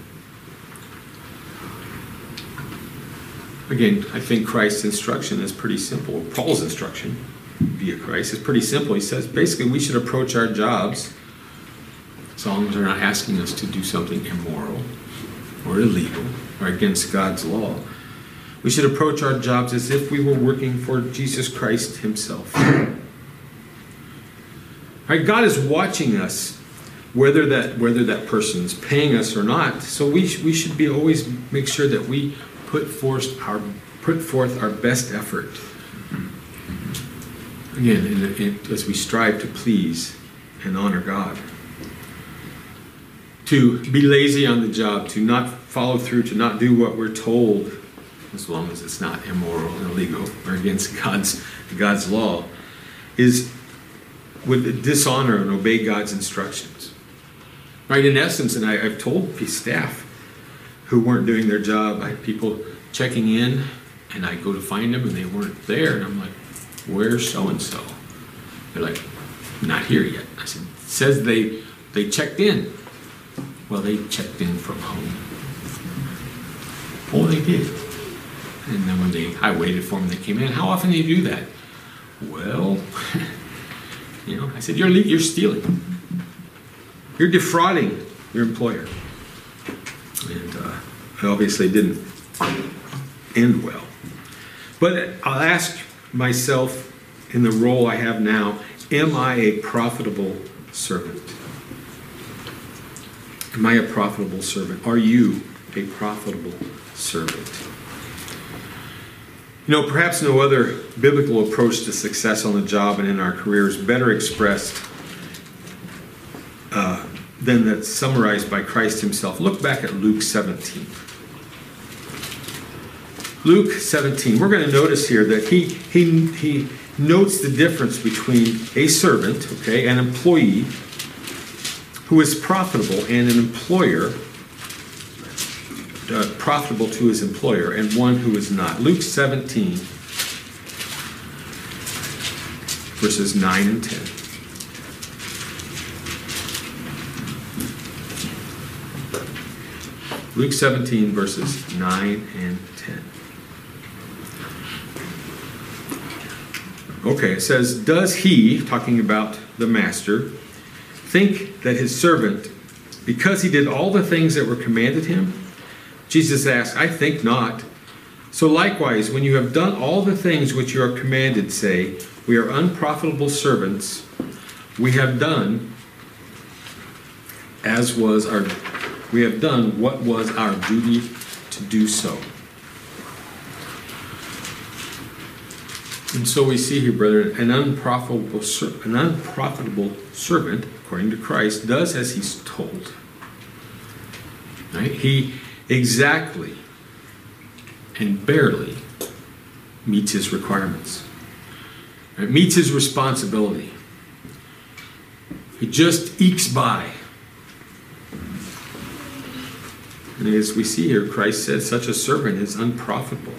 Again, I think Christ's instruction is pretty simple. Paul's instruction via Christ is pretty simple. He says basically we should approach our jobs as long as they're not asking us to do something immoral or illegal or against God's law. We should approach our jobs as if we were working for Jesus Christ himself. Right, God is watching us, whether that whether that person's paying us or not. So we sh- we should be always make sure that we put forth our put forth our best effort. Again, in, in, as we strive to please and honor God. To be lazy on the job, to not follow through, to not do what we're told, as long as it's not immoral and illegal or against God's God's law, is would dishonor and obey God's instructions. Right, in essence, and I, I've told staff who weren't doing their job, I had people checking in, and I go to find them, and they weren't there, and I'm like, where's so-and-so? They're like, not here yet. I said, it says they, they checked in. Well, they checked in from home. Oh, they did. And then when they, I waited for them, they came in. How often do you do that? Well, you know, I said, you're you're stealing. You're defrauding your employer. And uh, it obviously didn't end well. But I'll ask myself, in the role I have now, am I a profitable servant? Am I a profitable servant? Are you a profitable servant? You know, perhaps no other biblical approach to success on the job and in our careers better expressed uh, than that's summarized by Christ himself. Look back at Luke seventeen. Luke seventeen. We're going to notice here that he he he notes the difference between a servant, okay, an employee who is profitable and an employer Uh, profitable to his employer, and one who is not. Luke seventeen, verses nine and ten. Luke seventeen, verses nine and ten. Okay, it says, does he, talking about the master, think that his servant, because he did all the things that were commanded him? Jesus asked, I think not. So likewise, when you have done all the things which you are commanded, say, we are unprofitable servants. We have done as was our, we have done what was our duty to do so. And so we see here, brethren, an unprofitable, an unprofitable servant, according to Christ, does as he's told. Right? He exactly and barely meets his requirements. It meets his responsibility. He just ekes by. And as we see here, Christ said such a servant is unprofitable.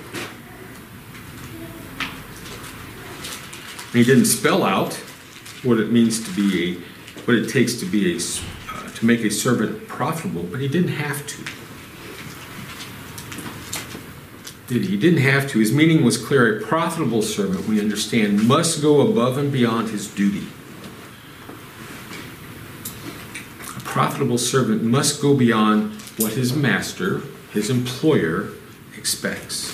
And he didn't spell out what it means to be a, what it takes to be a, uh, to make a servant profitable, but he didn't have to. Did he? He didn't have to. His meaning was clear. A profitable servant, we understand, must go above and beyond his duty. A profitable servant must go beyond what his master, his employer, expects.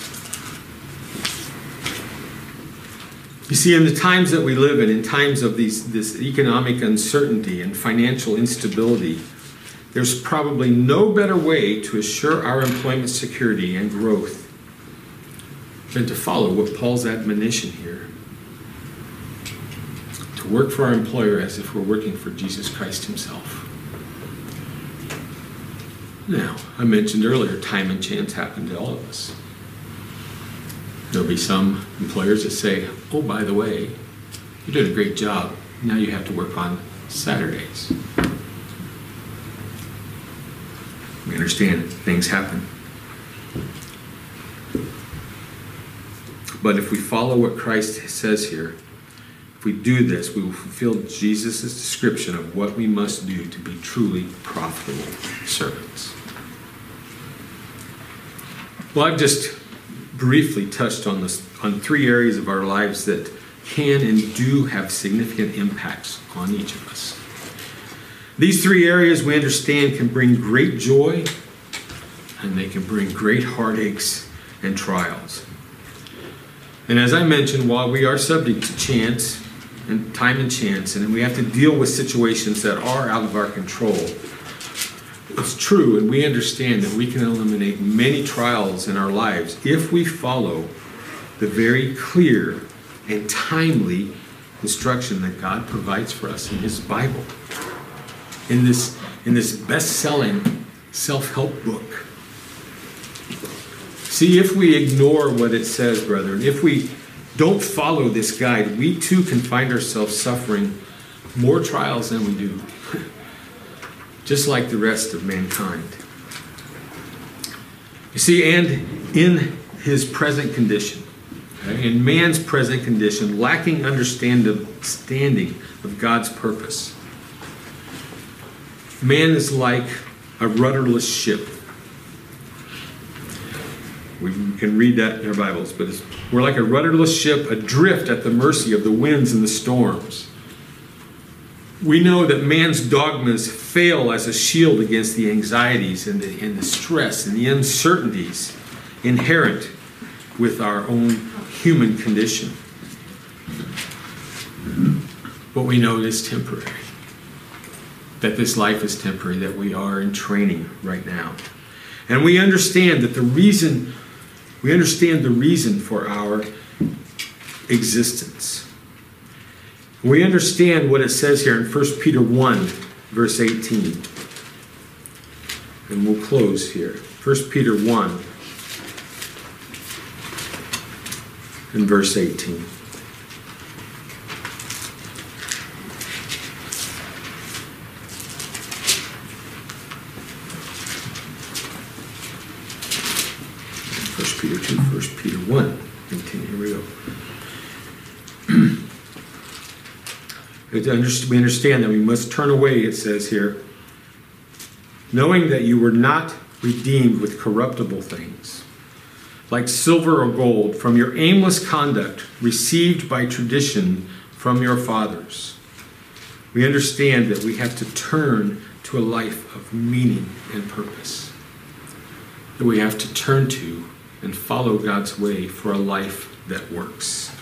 You see, in the times that we live in, in times of these, this economic uncertainty and financial instability, there's probably no better way to assure our employment security and growth than to follow what Paul's admonition here. To work for our employer as if we're working for Jesus Christ himself. Now, I mentioned earlier, time and chance happen to all of us. There'll be some employers that say, oh, by the way, you did a great job. Now you have to work on Saturdays. We understand things happen. But if we follow what Christ says here, if we do this, we will fulfill Jesus' description of what we must do to be truly profitable servants. Well, I've just briefly touched on this, on three areas of our lives that can and do have significant impacts on each of us. These three areas we understand can bring great joy, and they can bring great heartaches and trials. And as I mentioned, while we are subject to chance and time and chance, and we have to deal with situations that are out of our control, it's true, and we understand that we can eliminate many trials in our lives if we follow the very clear and timely instruction that God provides for us in His Bible, in this, in this best-selling self-help book. See, if we ignore what it says, brethren, if we don't follow this guide, we too can find ourselves suffering more trials than we do, just like the rest of mankind. You see, and in his present condition, okay, in man's present condition, lacking understanding of God's purpose, man is like a rudderless ship. We can read that in our Bibles, but it's, we're like a rudderless ship adrift at the mercy of the winds and the storms. We know that man's dogmas fail as a shield against the anxieties and the, and the stress and the uncertainties inherent with our own human condition. But we know it is temporary, that this life is temporary, that we are in training right now. And we understand that the reason, we understand the reason for our existence. We understand what it says here in First Peter one, verse eighteen. And we'll close here. First Peter one and verse eighteen. First Peter two, First Peter one, eighteen. Here we go. We understand that we must turn away, it says here, knowing that you were not redeemed with corruptible things, like silver or gold, from your aimless conduct received by tradition from your fathers. We understand that we have to turn to a life of meaning and purpose, that we have to turn to and follow God's way for a life that works.